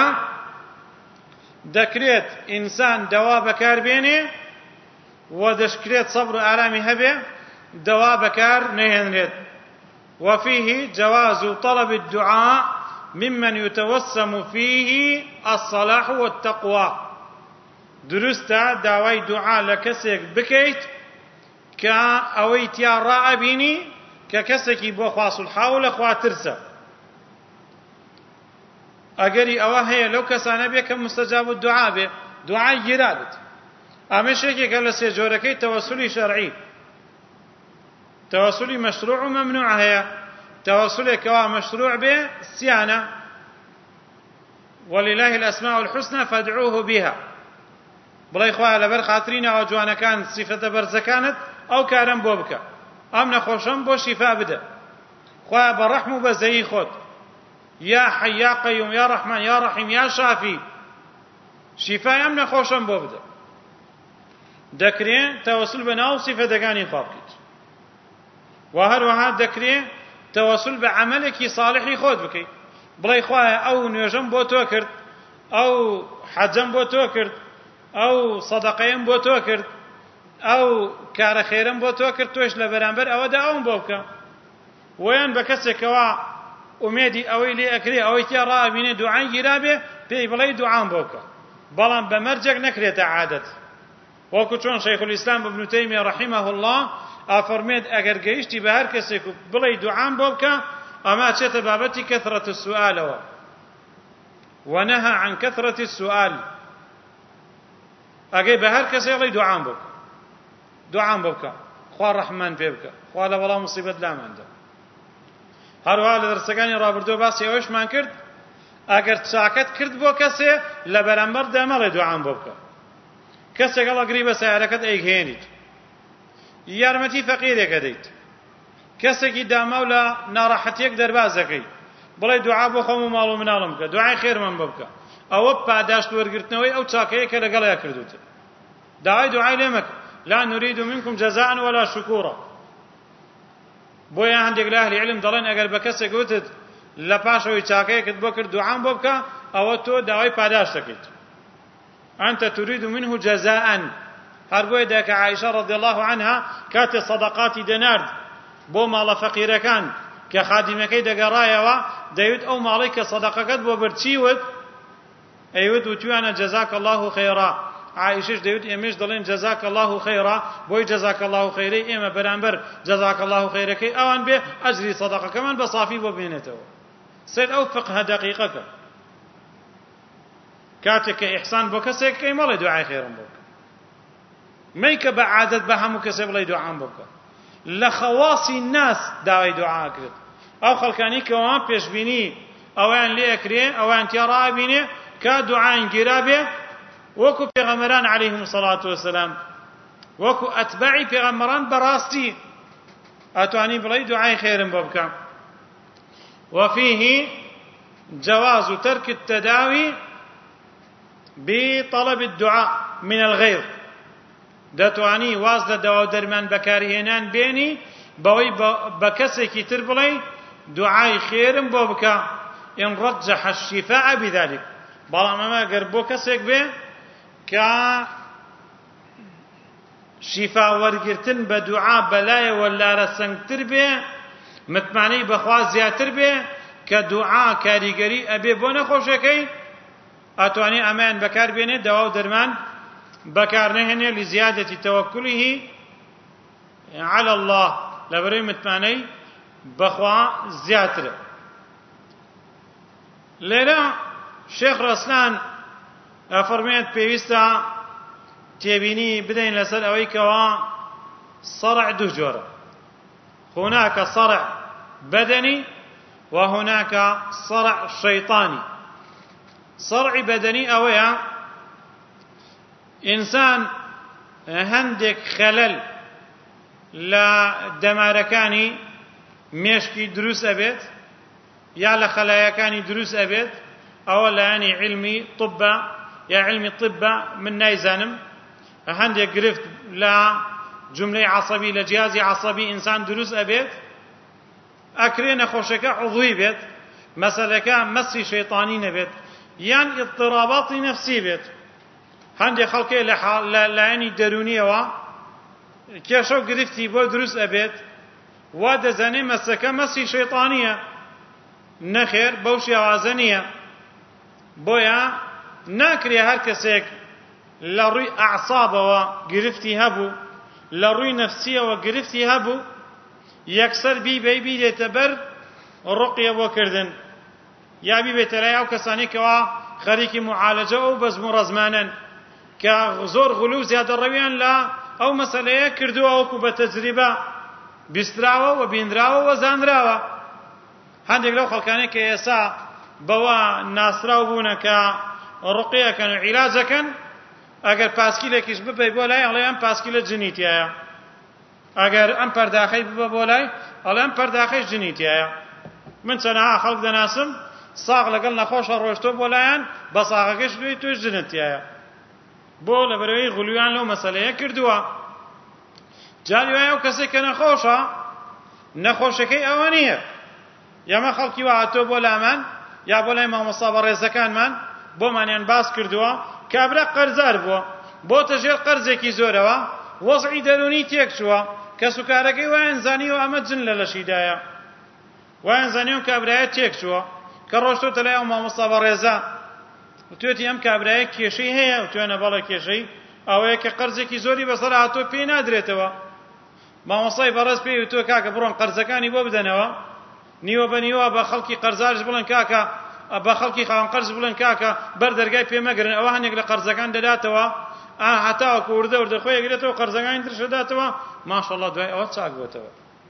دكريت إنسان دواء بكاربيني ودشكريت صبر آرامي هبه دواء بكار نهنريت. وفيه جواز طلب الدعاء ممن يتوسم فيه الصلاح والتقوى. درستا داوي دعاء لكسك بكيت كأويت يا رائبيني ككسكي بو خواص الحاول خواترسا أجري أوهي لو كسانا بك مستجاب الدعاء به دعاء جرادت ئەمە شتێکێکە لە سێ جۆرەکەی تەوەسولی شەرعی. تەوەسولی مەشروع و مەمنوع هەیە. تەوەسولێکەوە مەشروع بێ سیانە ولله الأسماء الحسنى فادعوه بها بڵێ خوایە لەبەر خاتری ناوە جوانەکان سیفەتە بەرزەکانت ئەو کارەم بۆ بکە ئەم نەخۆشەم بۆ شیفا بدە خوایە بە ڕەحم و بەزەیی خۆت یا حەی یا قەیوم یا ڕەحمان یا ڕەحیم یا شافی شیفای ئەم نەخۆشەم بۆ بدە. دەکرێت تەوەسل بە ناو سیفەتەکانی خوا بکەیت و هەروەها دەکرێت تەوەسل بە عەمەلێکی ساڵحی خۆت بکەیت بڵێ خوایە ئەو نوێژەم بۆ تۆ کرد ئەو حەجەم بۆ تۆ کرد ئەو سەدەقەیەم بۆ تۆ کرد ئەو کارە خێرەم بۆ تۆ کرد تۆش لە بەرامبەر ئەوەدا ئەوم بۆ بکە. ویان بە کەسێکەوە ئومێدی ئەوەی لێ ئەکرێ ئەوەی تیا ڕائەبینێ دوعای گیرا بێ پێی بڵێ دوعام بۆ بکە بەڵام بە مەرجێک نەکرێتە عادەت. وەکو چۆن شەیخ الئیسلام ابن تەیمیە رەحیمەه الله ئافەرمێت ئەگەر گەیشتی بە هەر کەسێک و بڵێ دوعام بۆ بکە ئەمە چێتە بابەتی کەثرەت السؤالەوە ونهى عن كثرة السؤال. ئەگەی بە هەر کەسێک بڵێ دوعام بۆ بکە دوعام بۆ بکە خوا ڕەحمان پێ بکە خوا لە وەڵام موسیبەت لاماندا. هەروەها لە دەرسەکانی ڕابردوو باسی ئەوەشمان کرد ئەگەر چاکەت کرد بۆ کەسێ لە بەرامبەردا مەڵێ دوعام بۆ بکە. کەسێک هەڵەگری بە سەیارەکەت ئەیگهێنیت یارمەتی فەقیرێکە دەیت کەسێکی داما و لە ناڕەحەتیەک دەرباز دەکەی بڵێ دوعا بۆ خۆم و ماڵ و مناڵم بکە دوعای خێرمان بۆ بکە ئەوە پاداشت وەرگرتنەوەی ئەو چاکەیە کە لەگەڵیا کردوتە. داوای دوعای لێ مەکە لا نريد منكم جزاء ولا شكورا. بۆیە هەندێک لە ئەهلی عیلم دەڵێن ئەگەر بە کەسێک وتت لە پاشەوەی چاکەیەکت بۆ کرد دوعام بۆ بکە ئەوە تۆ داوای پاداش دەکەیت. أنت تريد منه جزاء. هربوي داك عائشة رضي الله عنها كات صدقاتي دنار بو مال فقير كان كخادمة كي دقرايا دايود أو مالك صدقة بو برتشيود أيود وتوانا جزاك الله خيرا عائشەش دەوت ئێمەش دەڵێن جەزاک الله خەیرا بۆی جەزاک الله خەیرەی ئێمە بەرامبەر جەزاک الله خەیرەکەی ئەوان بێ ئەجری سەدەقەکەمان بە صافی بۆ بێنێتەوە سێت ئەو فقه دەقیقەکە کاتێک کە ئیحسان بۆ کەسێک کەی مەڵێ دوعای خێرم بۆ بکە مەیکە بە عادەت بە هەموو کەسێ بڵێ دوعام بۆ بکە لە خەواسی ناس داوای دوعا کرد ئەو خەڵکانی کەوان پێشبینی ئەویان لێ ئەکرێ ئەویان تیا ڕابینێ کە دوعاین گیرا بێ وەکو پێغەمبەران عەلەیهیم السەڵات وەسەلام وەکو ئەتباعی پێغەمبەران بەڕاستی ئەتوانی بڵێ دوعای خێرم بۆ بکە وفيه جواز ترك التداوي بطلب الدعاء من الغير دەتوانی واز لە داوا و دەرمان بەکارهێنان بێنی بەوەی بە کەسێکی تر بڵێ دوعای خێرم بۆ بکە إن رجح الشفاء بذلك بەڵام ئەمە گەر بۆ کەسێک بێ کە شیفا وەرگرتن بە دوعا بەلایەوە لارە سەنگتر بێ متمانەی بەخوا زیاتر بێ کە دوعا کاریگەری ئەبێ بۆ نەخۆشەکەی ئەتوانی ئەمەیان بەکار بێنێ دەوا و دەرمان بەکار نەهێنێ لزیادەتی تەوەکولیه على الله لەبەرەوەی متمانەی بەخوا زیاترە لێرە شێخ ڕەسلان ئەفەرمێت پێویستە تێبینی بدەین لەسەر ئەوەی کەوا سەرع دوو جۆرە هناك صرع بدني وهناك صرع شيطاني صرع بدني أويا إنسان هندك خلل لا دماركاني مشكي دروس أبيت يا لخلاياكاني دروس أبيت أو لا يعني علمي طب يا علمي طب من نايزانم هندك قرفت لا جملة عصبي لجهاز عصبي إنسان دروس أبيت أكرين خوشك عضوي بيت مسألة مسي شيطاني نبيت يعني اضطرابات نفسي بيت هندي خلقي لعيني درونية و كيشو قرفتي بو دروس أبيت ودزاني مسكة مسي شيطانية نخير بوشي وازنية بويا ناكري هركسيك لروي أعصاب وقرفتي هبو لروي نفسية وقرفتي هبو يكسر بي بي بي يتبر الرقية وكردن يا بي بيتلايا وكساني كوا خريكي معالجة أو بزمو رزمانا كزور غلو زيادة الرويان لا أو مسألة كردوا أو بتجربة بستراوة وبيندراوة وزاندراوة هندق لو خلقاني كيسا بوا ناسراو بونا كرقية كانوا علاجة كان اگر پاسکیلێکیش ببێ بۆ لای ئەڵێ ئەم پاسکیلە جنیتیایە ئەگەر ئەم پەرداخەی ببە بۆ لای ئەڵێ ئەم پەرداخەی جنیتیایە من چەنەها خەڵک دەناسم ساغ لەگەڵ نەخۆشە ڕۆیشتۆ بۆ لایەن بە ساغەکەش دوێ توش جنتیایە بۆ لەبەرەوەی غولویان لەو مەسەلەیە کردووە جاری وایە ئەو کەسێک کە نەخۆشە نەخۆشەکەی ئەوە نییە ئێمە خەڵکی وا هاتۆ بۆ لامان یا بۆ لای مامۆستا بەڕێزەکانمان بۆمانیان باس کردووە کابرا قەرزار بووە بۆتە ژێر قەرزێکی زۆرەوە وەزعی دەرونی تێک چووە کە سوکارەکەی وایان زانیوە ئەمە جن لە لەشیدایە وایان زانیوە کابرایە تێک چووە کە ڕۆشتۆتە لای ئەو مامۆستا بەڕێزە وتوێتی ئەم کابرایە کێشەی هەیە وتوێنە بەڵێ کێشەی ئەوەیە کە قەرزێکی زۆری بەسەر هاتۆ پێی نادرێتەوە مامۆستای بەڕێز پێی وتووە کاکە بڕۆن قەرزەکانی بۆ بدەنەوە نیوە بە نیوە بە خەڵکی قەرزارش بڵێن کاکە بە خەڵکی خاوەن قەرز بڵێن کاکە بەر دەرگای پێمەگرن ئەوە هەندێک لە قەرزەکان دەداتەوە هەتاوەکو وردە وردە خۆی ئەگرێتەوە قەرزەکانی ترش دەداتەوە ماشەڵڵا دوای ئەوە چاک بووێتەوە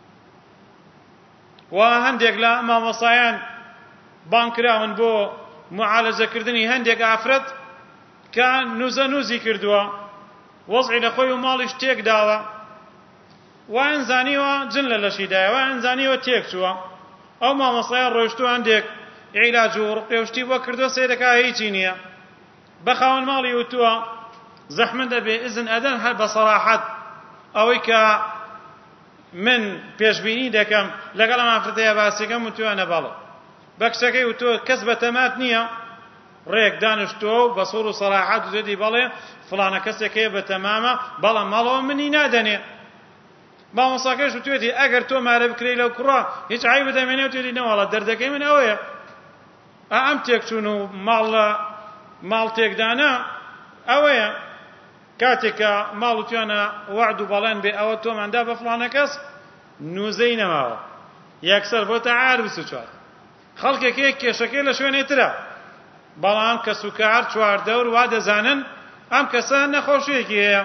و هەندێک لە مامۆستایان بانکراون بۆ معالەجەکردنی هەندێک ئافرەت کە نوزە نوزی کردووە وەزعی لە خۆی و ماڵیش تێک داوە وایان زانیوە جن لە لەشیدایە وایان زانیوە تێک چووە ئەو مامۆستایان ڕۆیشتووە هەندێک عیلاج و ڕقێوشتی بۆ کردووە سێرەکە هیچی نییە بە خاوەن ماڵی وتووە زەحمەت دەبێ ئیزن ئەدەن هەر بە سەراحەت ئەوەی کە من پێشبینی دەکەم لەگەڵ ئەم ئافرەتەیە باسیەکەم وتووە نەبەڵێ بە کچەکەی وتووە کەس بە تەمات نییە ڕێک دانیشتووە و بە سوور و سەراحەت وتێتی بەڵێ فڵانە کەسێک هەیە بە تەمامە بەڵام ماڵەوە منی نادەنێ مامۆستاکەش وتوێتی ئەگەر تۆ مارە بکرێی لەو کوڕە هیچ عیب دەمێنێ وتێتی نەوەڵە دەردەکەی من ئەوەیە ئەم تێکچوون و ماڵ ماڵ تێکدانە ئەوەیە کاتێککە ماڵ و توانە وعد و بەڵێن بێ ئەوە تۆماندا بە فڵانە کەس نووزەی نەماوە یەکسەر بۆتە عار بیست و چوار خەڵکێکی کێشەکەی لە شوێنێترە بەڵام کەس و کار چواردەور وا دەزانن ئەم کەسە نەخۆشیەکی هەیە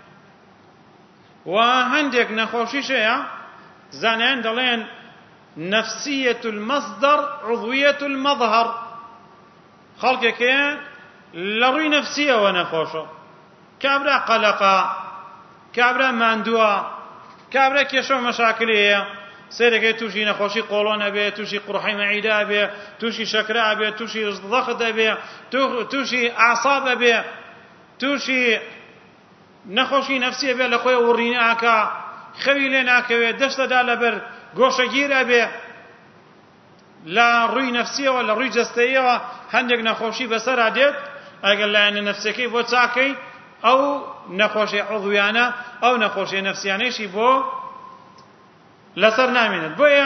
و هەندێک نەخۆشیش هەیە زانایان دەڵێن نفسیەت المەصدر عضویەت المەظهر خەڵکێکەیە لە ڕووی نەفسیەوە نەخۆشە کابرا قەلەقە کابرا ماندووە کابرا کێشە و مەشاکلی هەیە سێرەکەی تووشی نەخۆشی قۆڵۆن ئەبێ تووشی قوڕحی مەعیدە ئەبێ تووشی شەکرە ئەبێ تووشی دەخت ئەبێ تووشی ئاعساب ئەبێ تووشی نەخۆشی نەفسی ئەبێ لە خۆی وڕینە ئاکا خەوی لێ ناکەوێت دەشتەدا لەبەر گۆشەگیر ئەبێ لە ڕووی نەفسیەوە لە ڕووی جەستەییەوە هەندێک نەخۆشی بەسەرا دێت ئەگەر لایەنە نەفسەکەی بۆ چاکەی ئەو نەخۆشی عضویانە ئەو نەخۆشی نەفسیانەیشی بۆ لەسەر نامێنێت بۆیە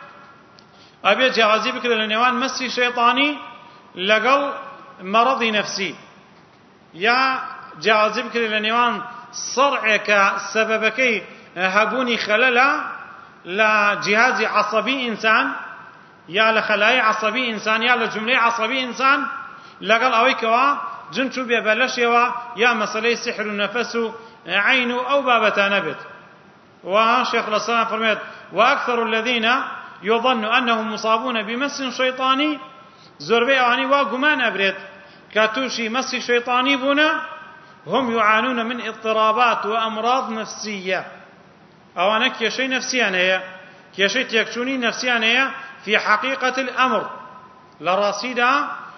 ئەبێ جیاوازی بکرێت لە نێوان مەسی شەیطانی لەگەڵ مەڕەضی نەفسی یا جیاوازی بکرێت لە نێوان سەرعێکە سەبەبەکەی هەبوونی خەلەلە لە جیهازی عەسەبی ئینسان یا لە خەلای عەسەبی ئینسان یا لە جوملەی عەسەبی ئینسان لەگەڵ ئەوەی کەوا جن چوو بێ بەلەشێەوە یا مەسەلەی سحر و نەفەس و عین و ئەو بابەتانە بێت وشيخ الإسلام فرميت وأكثر الذين يظن أنهم مصابون بمس شيطاني زربي أواني واقمان أبريت كاتوشي مس شيطاني بنا هم يعانون من اضطرابات وأمراض نفسية أوانك يا شيء نفسيا هي يا شيء تيكشوني نفسيا هي في حقيقة الأمر لرصيدا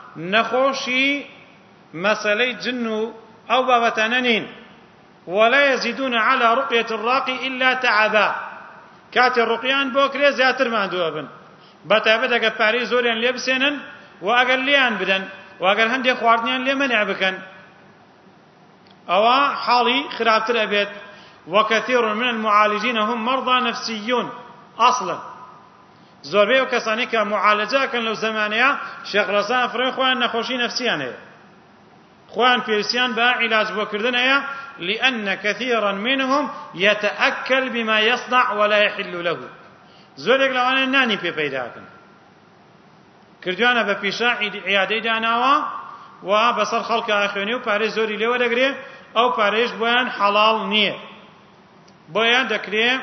نخوشي مسألة جن أو بابتانين ولا يزيدون على رقية الراقي إلا تعبا كات الرقيان بوكري زياتر ما دوابن بتابدك باري زوريان لبسنن واقل ليان بدن واقل هندي خواردنيان لمنع بكن أو حالي خرابتر أبيت وكثير من المعالجين هم مرضى نفسيون أصلا زوربي وكساني كمعالجة كان لو زمانيا شيخ رسان فرين خوان نخوشي نفسيان هي خوان فيرسيان با علاج بوكردن هي لأن كثيرا منهم يتأكل بما يصنع ولا يحل له زورك لو أنا ناني في بيداكن كردوانا ببيشا عيادي داناوا وبصر خلق آخرين وباري زوري ليو دقري أو باريش بوان حلال نية بوان دقري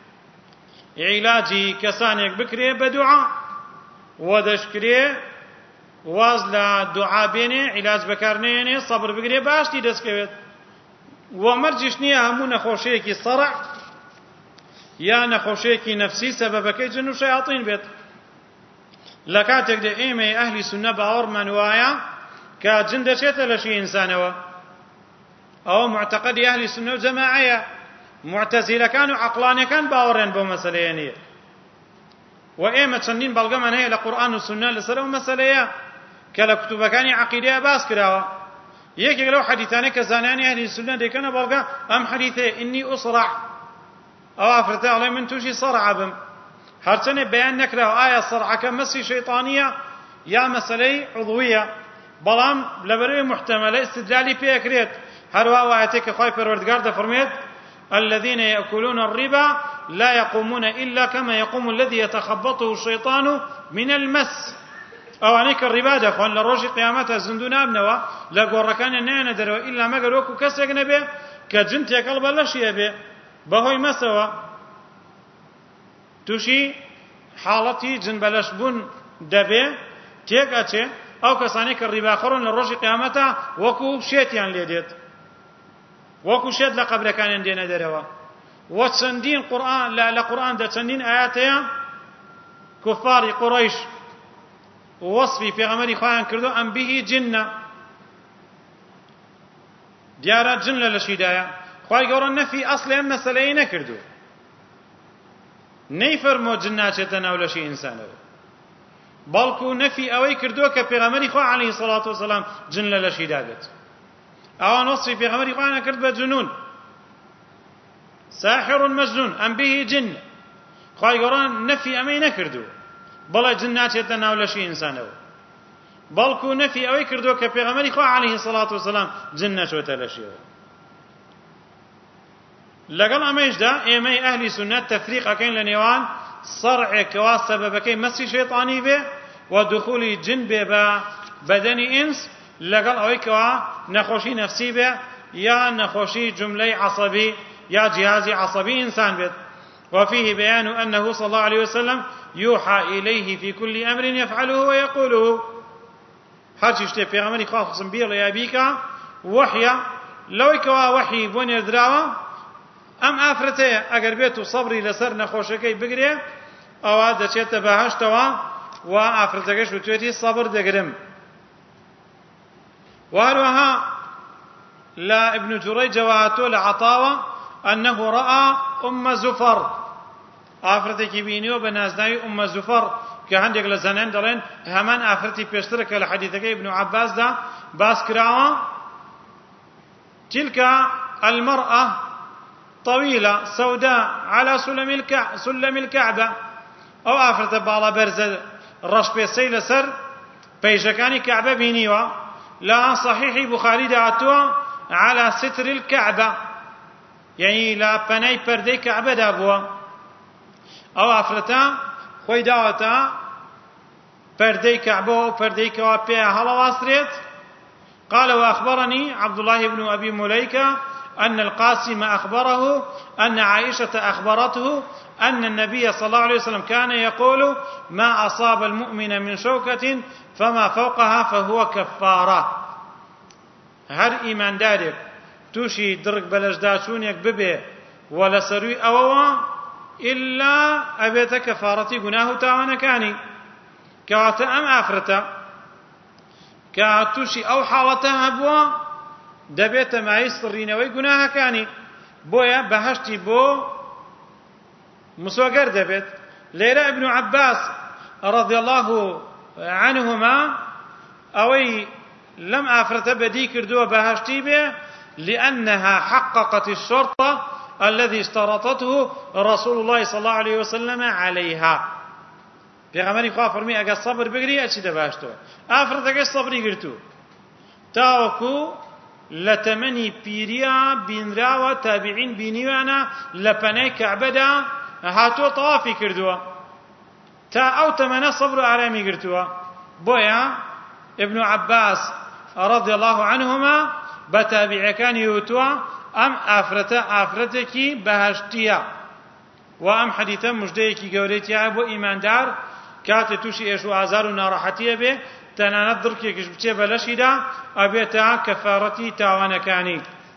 علاجي كسانيك بكري بدعاء ودشكري واز لدعاء بيني علاج بكارنيني صبر بكري باشتي دسكويت ومرجش نییە هەموو نەخۆشیەکی سەرع یا نەخۆشیەکی نەفسی سەبەبەکەی جن و شەیاطین بێت لە کاتێکدا ئێمەی ئەهلی سونە باوەڕمان وایە کە جن دەچێتە لەشی ئینسانەوە ئەوە معتەقەدی ئەهلی سونە و جەماعەیە معتەزیلەکان و عەقڵانیەکان باوەڕیان بۆ مەسەلەیە نییە و ئێمە چەندین بەڵگەمان هەیە لە قورئان و سونە لەسەر ئەو مەسەلەیە کە لە کوتوبەکانی عەقیدەیە باس کراوە یەکێک لەو حەدیثانەی کە زانایانی ئەهلی سونە دەیکەنە بەڵگە ئەم حەدیثەیە ئینی ئوسڕع ئەو ئافرەتە ئەڵێ من تووشی سەرع بم هەرچەندێ بەیان نەکراوە ئایا سەرعەکە مەسی شەیطانیە یا مەسەلەی عوضویە بەڵام لەبەرەوەی محتەمەلە استدلالی پێکرێت هەروە وایەتێک کە خوای پەروەردگار دەفەرمێت الذين يأكلون الربا لا يقومون إلا كما يقوم الذي يتخبطه الشيطان من المس ئەوانەی کە ڕیبا دەخۆن لە ڕۆژی قیامەتە زیندوو نابنەوە لە گۆڕەکانیان نایەنە دەرەوە ئیلا مەگەر وەکو کەسێک نەبێ کە جن تێکەڵ بە لەشی ئەبێ بەهۆی مەسەوە تووشی حاڵەتی جن بە لەش بوون دەبێ تێک ئەچێ ئەو کەسانەی کە ڕیباخۆڕن لە ڕۆژی قیامەتە وەکو شێتیان لێ دێت وەکو شێت لە قەبرەکانیان دێنە دەرەوە وە چەندین قورئان لە قورئاندا چەندین ئايات هەیە کوفاری قوڕەیش وصفی پێغەمبەری خۆیان کردو ئەم بیهی جنە دیارە جن لە لەشیدایە خوای گەورە نەفی ئەسڵی ئەم مەسەلەیە نەکردو نەیفەرمۆ جن ناچێتە ناو لەشی ئینسانەوە بەڵکو نەفی ئەوەی کردووە کە پێغەمبەری خوا عەلەیهی سەڵات وسەلام جن لە لەشیدا بێت ئەوان وصفی پێغەمبەری خۆیان کرد بە جنون ساحر مەجنون ئەم بیهی جنە خوای گەورە نەفی ئەمەی نەکردو بەڵێ جن ناچێتە ناو لەشی ئینسانەوە بەڵکو نەفی ئەوەی کردووە کە پێغەمبەری خوا عەلەیهی سەڵات وسەلام جن نەچۆتە لەشیەوە لەگەڵ ئەمەشدا ئێمەی ئەهلی سونەت تەفریقەکەین لە نێوان سەرعێکەوە سەبەبەکەی مەسی شەیطانی بێ و دخولی جن بێ بە بەدەنی ئینس لەگەڵ ئەوەی کەوا نەخۆشی نەفسی بێ یا نەخۆشی جملەی عەسەبی یا جیهازی عەسەبی ئینسان بێت. وفيه بيان أنه صلى الله عليه وسلم يوحى إليه في كل أمر يفعله ويقوله. هرچی شتێ پێغەمبەری خوا خصم بێڵێ یا بیکە وحیە لەوەی کەوا وحی بۆ نێردراوە ئەم ئافرەتەیە ئەگەر بێت و سەبری لەسەر نەخۆشەکەی بگرێ ئەوە دەچێتە بەهەشتەوە و ئافرەتەکەش بتوێتی سەبر دەگرم. وهروەها لا ابن جريج جواتو لعطاوة أنه رأى أم زفر ئافرەتێکی بینیوە بە نازناوی ئومە زوفەر کە هەندێک لە زەنان دەڵێن هەمان ئافرەتی پێشترە کە لە حەدیثەکەی ابن عباسدا باس کراوە. تلك المرأة طويلة سوداء على سلم الكعبة أو ئافرەتە باڵا بەرزە ڕەشپێسەی لەسەر پەیژەکانی کەعبە بینیوە. لە صحیحی بوخاریدا هاتووە على ستر الكعبة يعني لا پەنای پەردەی کەعبەدا بووە. ئەو ئافرەتە خۆی داوەتە پەردەی کەعبە و پەردەی کەوا پێ هەڵەواسترێت. قال وأخبرني عبد الله بن أبي مليكة أن القاسم أخبره أن عائشة أخبرته أن النبي صلى الله عليه وسلم كان يقول ما أصاب المؤمن من شوكة فما فوقها فهو كفارة. هر إيمان دارك توشي درك بلجداشونيك ببي ولا سروي أووا إلا أبيت كفارتي قناه تاوانا كاني كواتا أم آفرتا كاتوشي أو حالتها بوا دبيت ما يسرينوي قناها كاني بويا بهشتي بو مسوغر دبيت. ليلى ابن عباس رضي الله عنهما أوي لم آفرت بدي كردوا بهشتي به لأنها حققت الشرطة الذي اشترطته رسول الله صلى الله عليه وسلم عليها. پێغەمبەری خوا فەرمی ئەگەر سەبر بگری ئەچی دەباشتەوە. ئافرەتەکەش سەبری گرتو تاوەکو لە تەمەنی پیریا بینراوە تابعین بینیوانە لە پەنای کەعبەدا هاتووە تەوافی کردووە تا ئەو تەمەنە سەبر و ئارامی گرتووە. بۆیە ابن عباس رضي الله عنهما بە تابعەکانی وتووە ئەم ئافرەتە ئافرەتێکی بەهەشتیە و ئەم حەدیثە موژدەیەکی گەورەیە بۆ ئیماندار کاتێ تووشی ئێش و ئازار و ناڕەحەتیە بێ تەنانەت دڕکێکیش بچێ بە لەشیدا ئەبێتە کەفارەتی تاوانەکانی.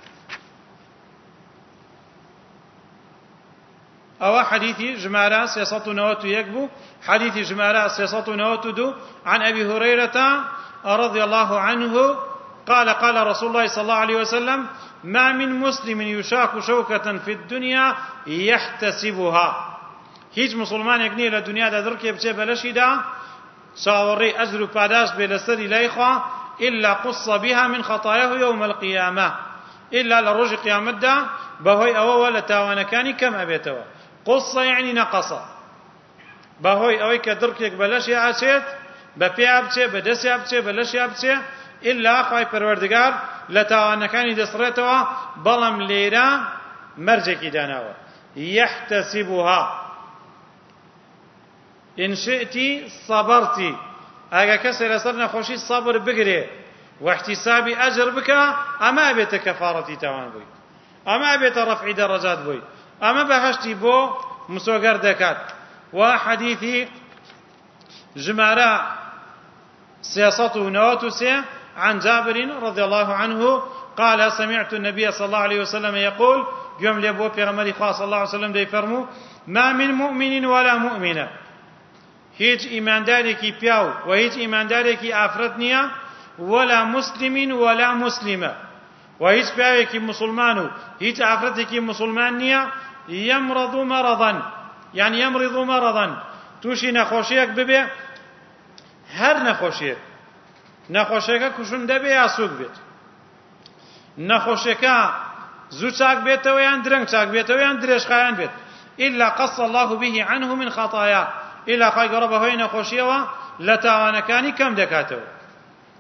ئەوە حەدیثی ژمارە سێسەد و نەوەت و یەک بوو. حەدیثی ژمارە سێسەد و نەوەت و دوو عن أبي هريرة رضي الله عنه قال قال رسول الله صلى الله عليه وسلم ما من مسلم يشاك شوكة في الدنيا يحتسبها. هیچ مسلمانێک نییە لە دنیادا دڕکێ بچێ بە لەشیدا چاوەڕێی ئەجر و پاداش بێ لەسەری لای خوا إلا قص بها من خطاياه يوم القيامة إلا لە ڕۆژی قیامەتدا بەهۆی ئەوەوە لە تاوانەکانی کەم ئەبێتەوە. قص يعني نقص بەهۆی ئەوەی کە دڕکێک بە لەشی ئاچێت بە پێیا بچێ بە دەستیا بچێ بە لەشیا بچێ إلا خوای پەروەردگار لە تاوانەکانی دەسڕێتەوە بەڵام لێرە مەرجێکی داناوە يحتسبها. إن شئت صبرت ئەگە کەسێ لەسەر نەخۆشی سەبر بگرێ واحتسابی ئەجر بکە ئەمە ئەبێتە کەفارەتی تاوان بووی ئەمە ئەبێتە ڕەفعی دەڕەجات بووی ئەمە بەهەشتی بۆ مسۆگەر دەکات. و حەدیثی ژمارە سێسەد و نەوەت و سێ عن جابر رضي الله عنه قال سمعت النبي صلى الله عليه وسلم يقول يوم لبو پیغمبر خدا صلى الله عليه وسلم دي فرمو ما من مؤمن ولا مؤمنة هیچ ایماندارێکی پیاو و هیچ ایماندارێکی ئافرەت نییە ولا مسلم ولا مسلمة و هیچ پیاوێکی مسلمان و هیچ ئافرەتێکی مسلمان نییە يمرض مرضا يعني يمرض مرضا تووشی نەخۆشیەک ببێ هەر نەخۆشیەک نەخۆشیەکە کوشندە بێ یا سووک بێت نەخۆشیەکە زوو چاک بێتەوە یان درەنگ چاک بێتەوە یان درێژخایان بێت إلا قص الله به عنه من خطايا إلا خی گەڕە بەهۆی نەخۆشیەوە لە تاوانەکانی کەم دەکاتەوە.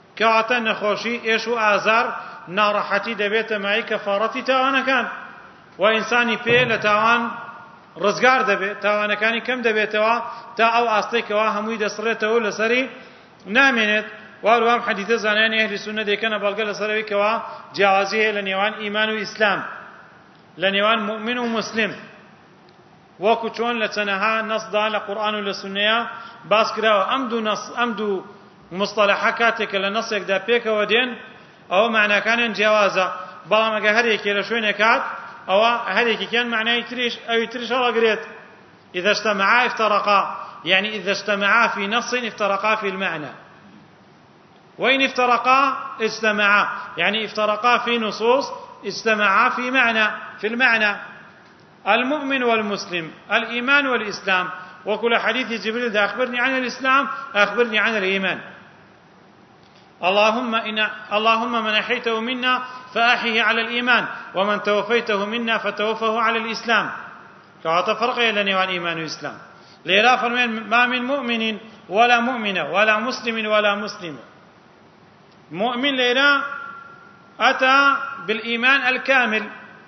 کەواتە نەخۆشی ئێش و ئازار ناڕەحەتی دەبێتە مای کەفارەتی تاوانەکان. و ئینسانی پێ لە تاوان ڕزگار دەبێت تاوانەکانی کەم دەبێتەوە تا ئەو ئاستەیکەوە هەمووی دەسڕێتەوە لەسەری نامێنێت واروام حەدیثە زانایانی ئەهلی سوننە دەیکەنە بەڵگە لەسەرەوەی کەوا جیاوازی هەیە لە نێوان ئیمان و ئیسلام لە نێوان مؤمن و مسلم وەکو چۆن لە چەندەها نەسدا لە قورئان و لە سوننەیە باس کراوە ئەم دوو نەس ئەم دوو مصطلحە کاتێکە لە نەسێکدا پێکەوە دێن ئەوە معناکانیان جیاوازە بەڵام ئەگە هەرێکێ لە شوێنێک کات ئەوە هەرێکێکیان معنای تریش ئەوی تریش هەڵەگرێت إذا اجتمعا افترقا يعني إذا اجتمعا في نص افترقا في المعنى وإن افترقا اجتمعا يعني افترقا في نصوص اجتمعا في معنى في المعنى المؤمن والمسلم الإيمان والإسلام وكل حديث جبريل ده أخبرني عن الإسلام أخبرني عن الإيمان اللهم إن اللهم من أحيته منا فأحيه على الإيمان ومن توفيته منا فتوفه على الإسلام كما فرق بين الإيمان والإسلام ليلا فرمين ما من مؤمن ولا مؤمنة ولا مسلم ولا مسلمة مؤمن ليلا أتى بالإيمان الكامل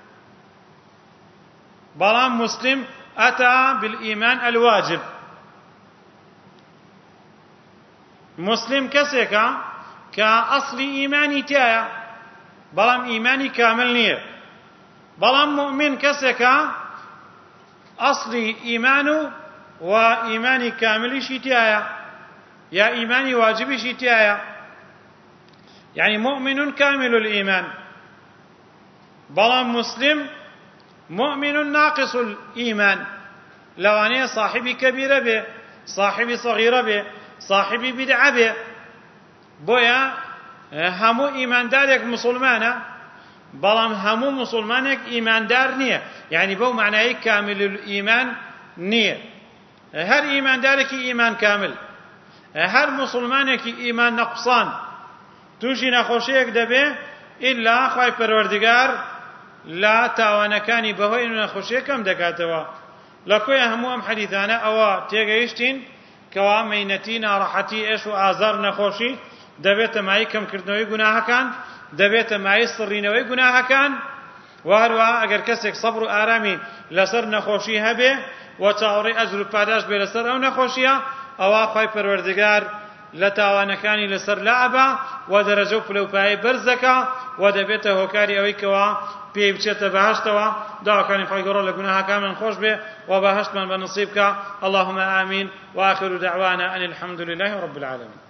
بلام مسلم أتى بالإيمان الواجب مسلم كسيكا كأصل إيماني تايا بلام إيماني كامل نية بلام مؤمن كسيكا أصل إيمانه وإيماني كامل شتايا يا إيماني واجب شتايا يعني مؤمن كامل الإيمان بلام مسلم مؤمن ناقص الإيمان لواني صاحبي كبيرة به صاحبي صغيرة به صاحبي بدعة به بويا همو إيمان دارك مسلمانة بلام همو مسلمانك إيمان دار نية يعني بو معناه كامل الإيمان نية هر إيمان دارك إيمان كامل هر مسلمانك إيمان نقصان توشي نخوشيك دبه إلا خواهي پروردگار لا تاوانەکانی بەهۆی نەخۆشیەکەم دەکاتەوە لە کۆی هەموو ئەم حەدیثانە ئەوە تێگەیشتین کەوا مەینەتی ناڕەحەتی ئێش و ئازار نەخۆشی دەبێتە مای کەمکردنەوەی گوناهەکان دەبێتە مای سڕینەوەی گوناهەکان و هەروەها ئەگەر کەسێک سەبر و ئارامی لەسەر نەخۆشی هەبێ و چاوەڕێی ئەجر و پاداش بێ لەسەر ئەو نەخۆشیە ئەوە خۆی پەروەردگار لە تاوانەکانی لەسەر لەعەبە و دەرەجە و پلەپایەی بەرزەکە و دەبێتە هۆکاری ئەوەی کەوا پێی بچێتە بەهەشتەوە داواکانی خۆی گەۆڕە لە گوناهەکانمان خۆش بێ و بەهەشتمان بە نصیب بکە اللهم آمین وآخر دعوانا أن الحمد لله رب العالمين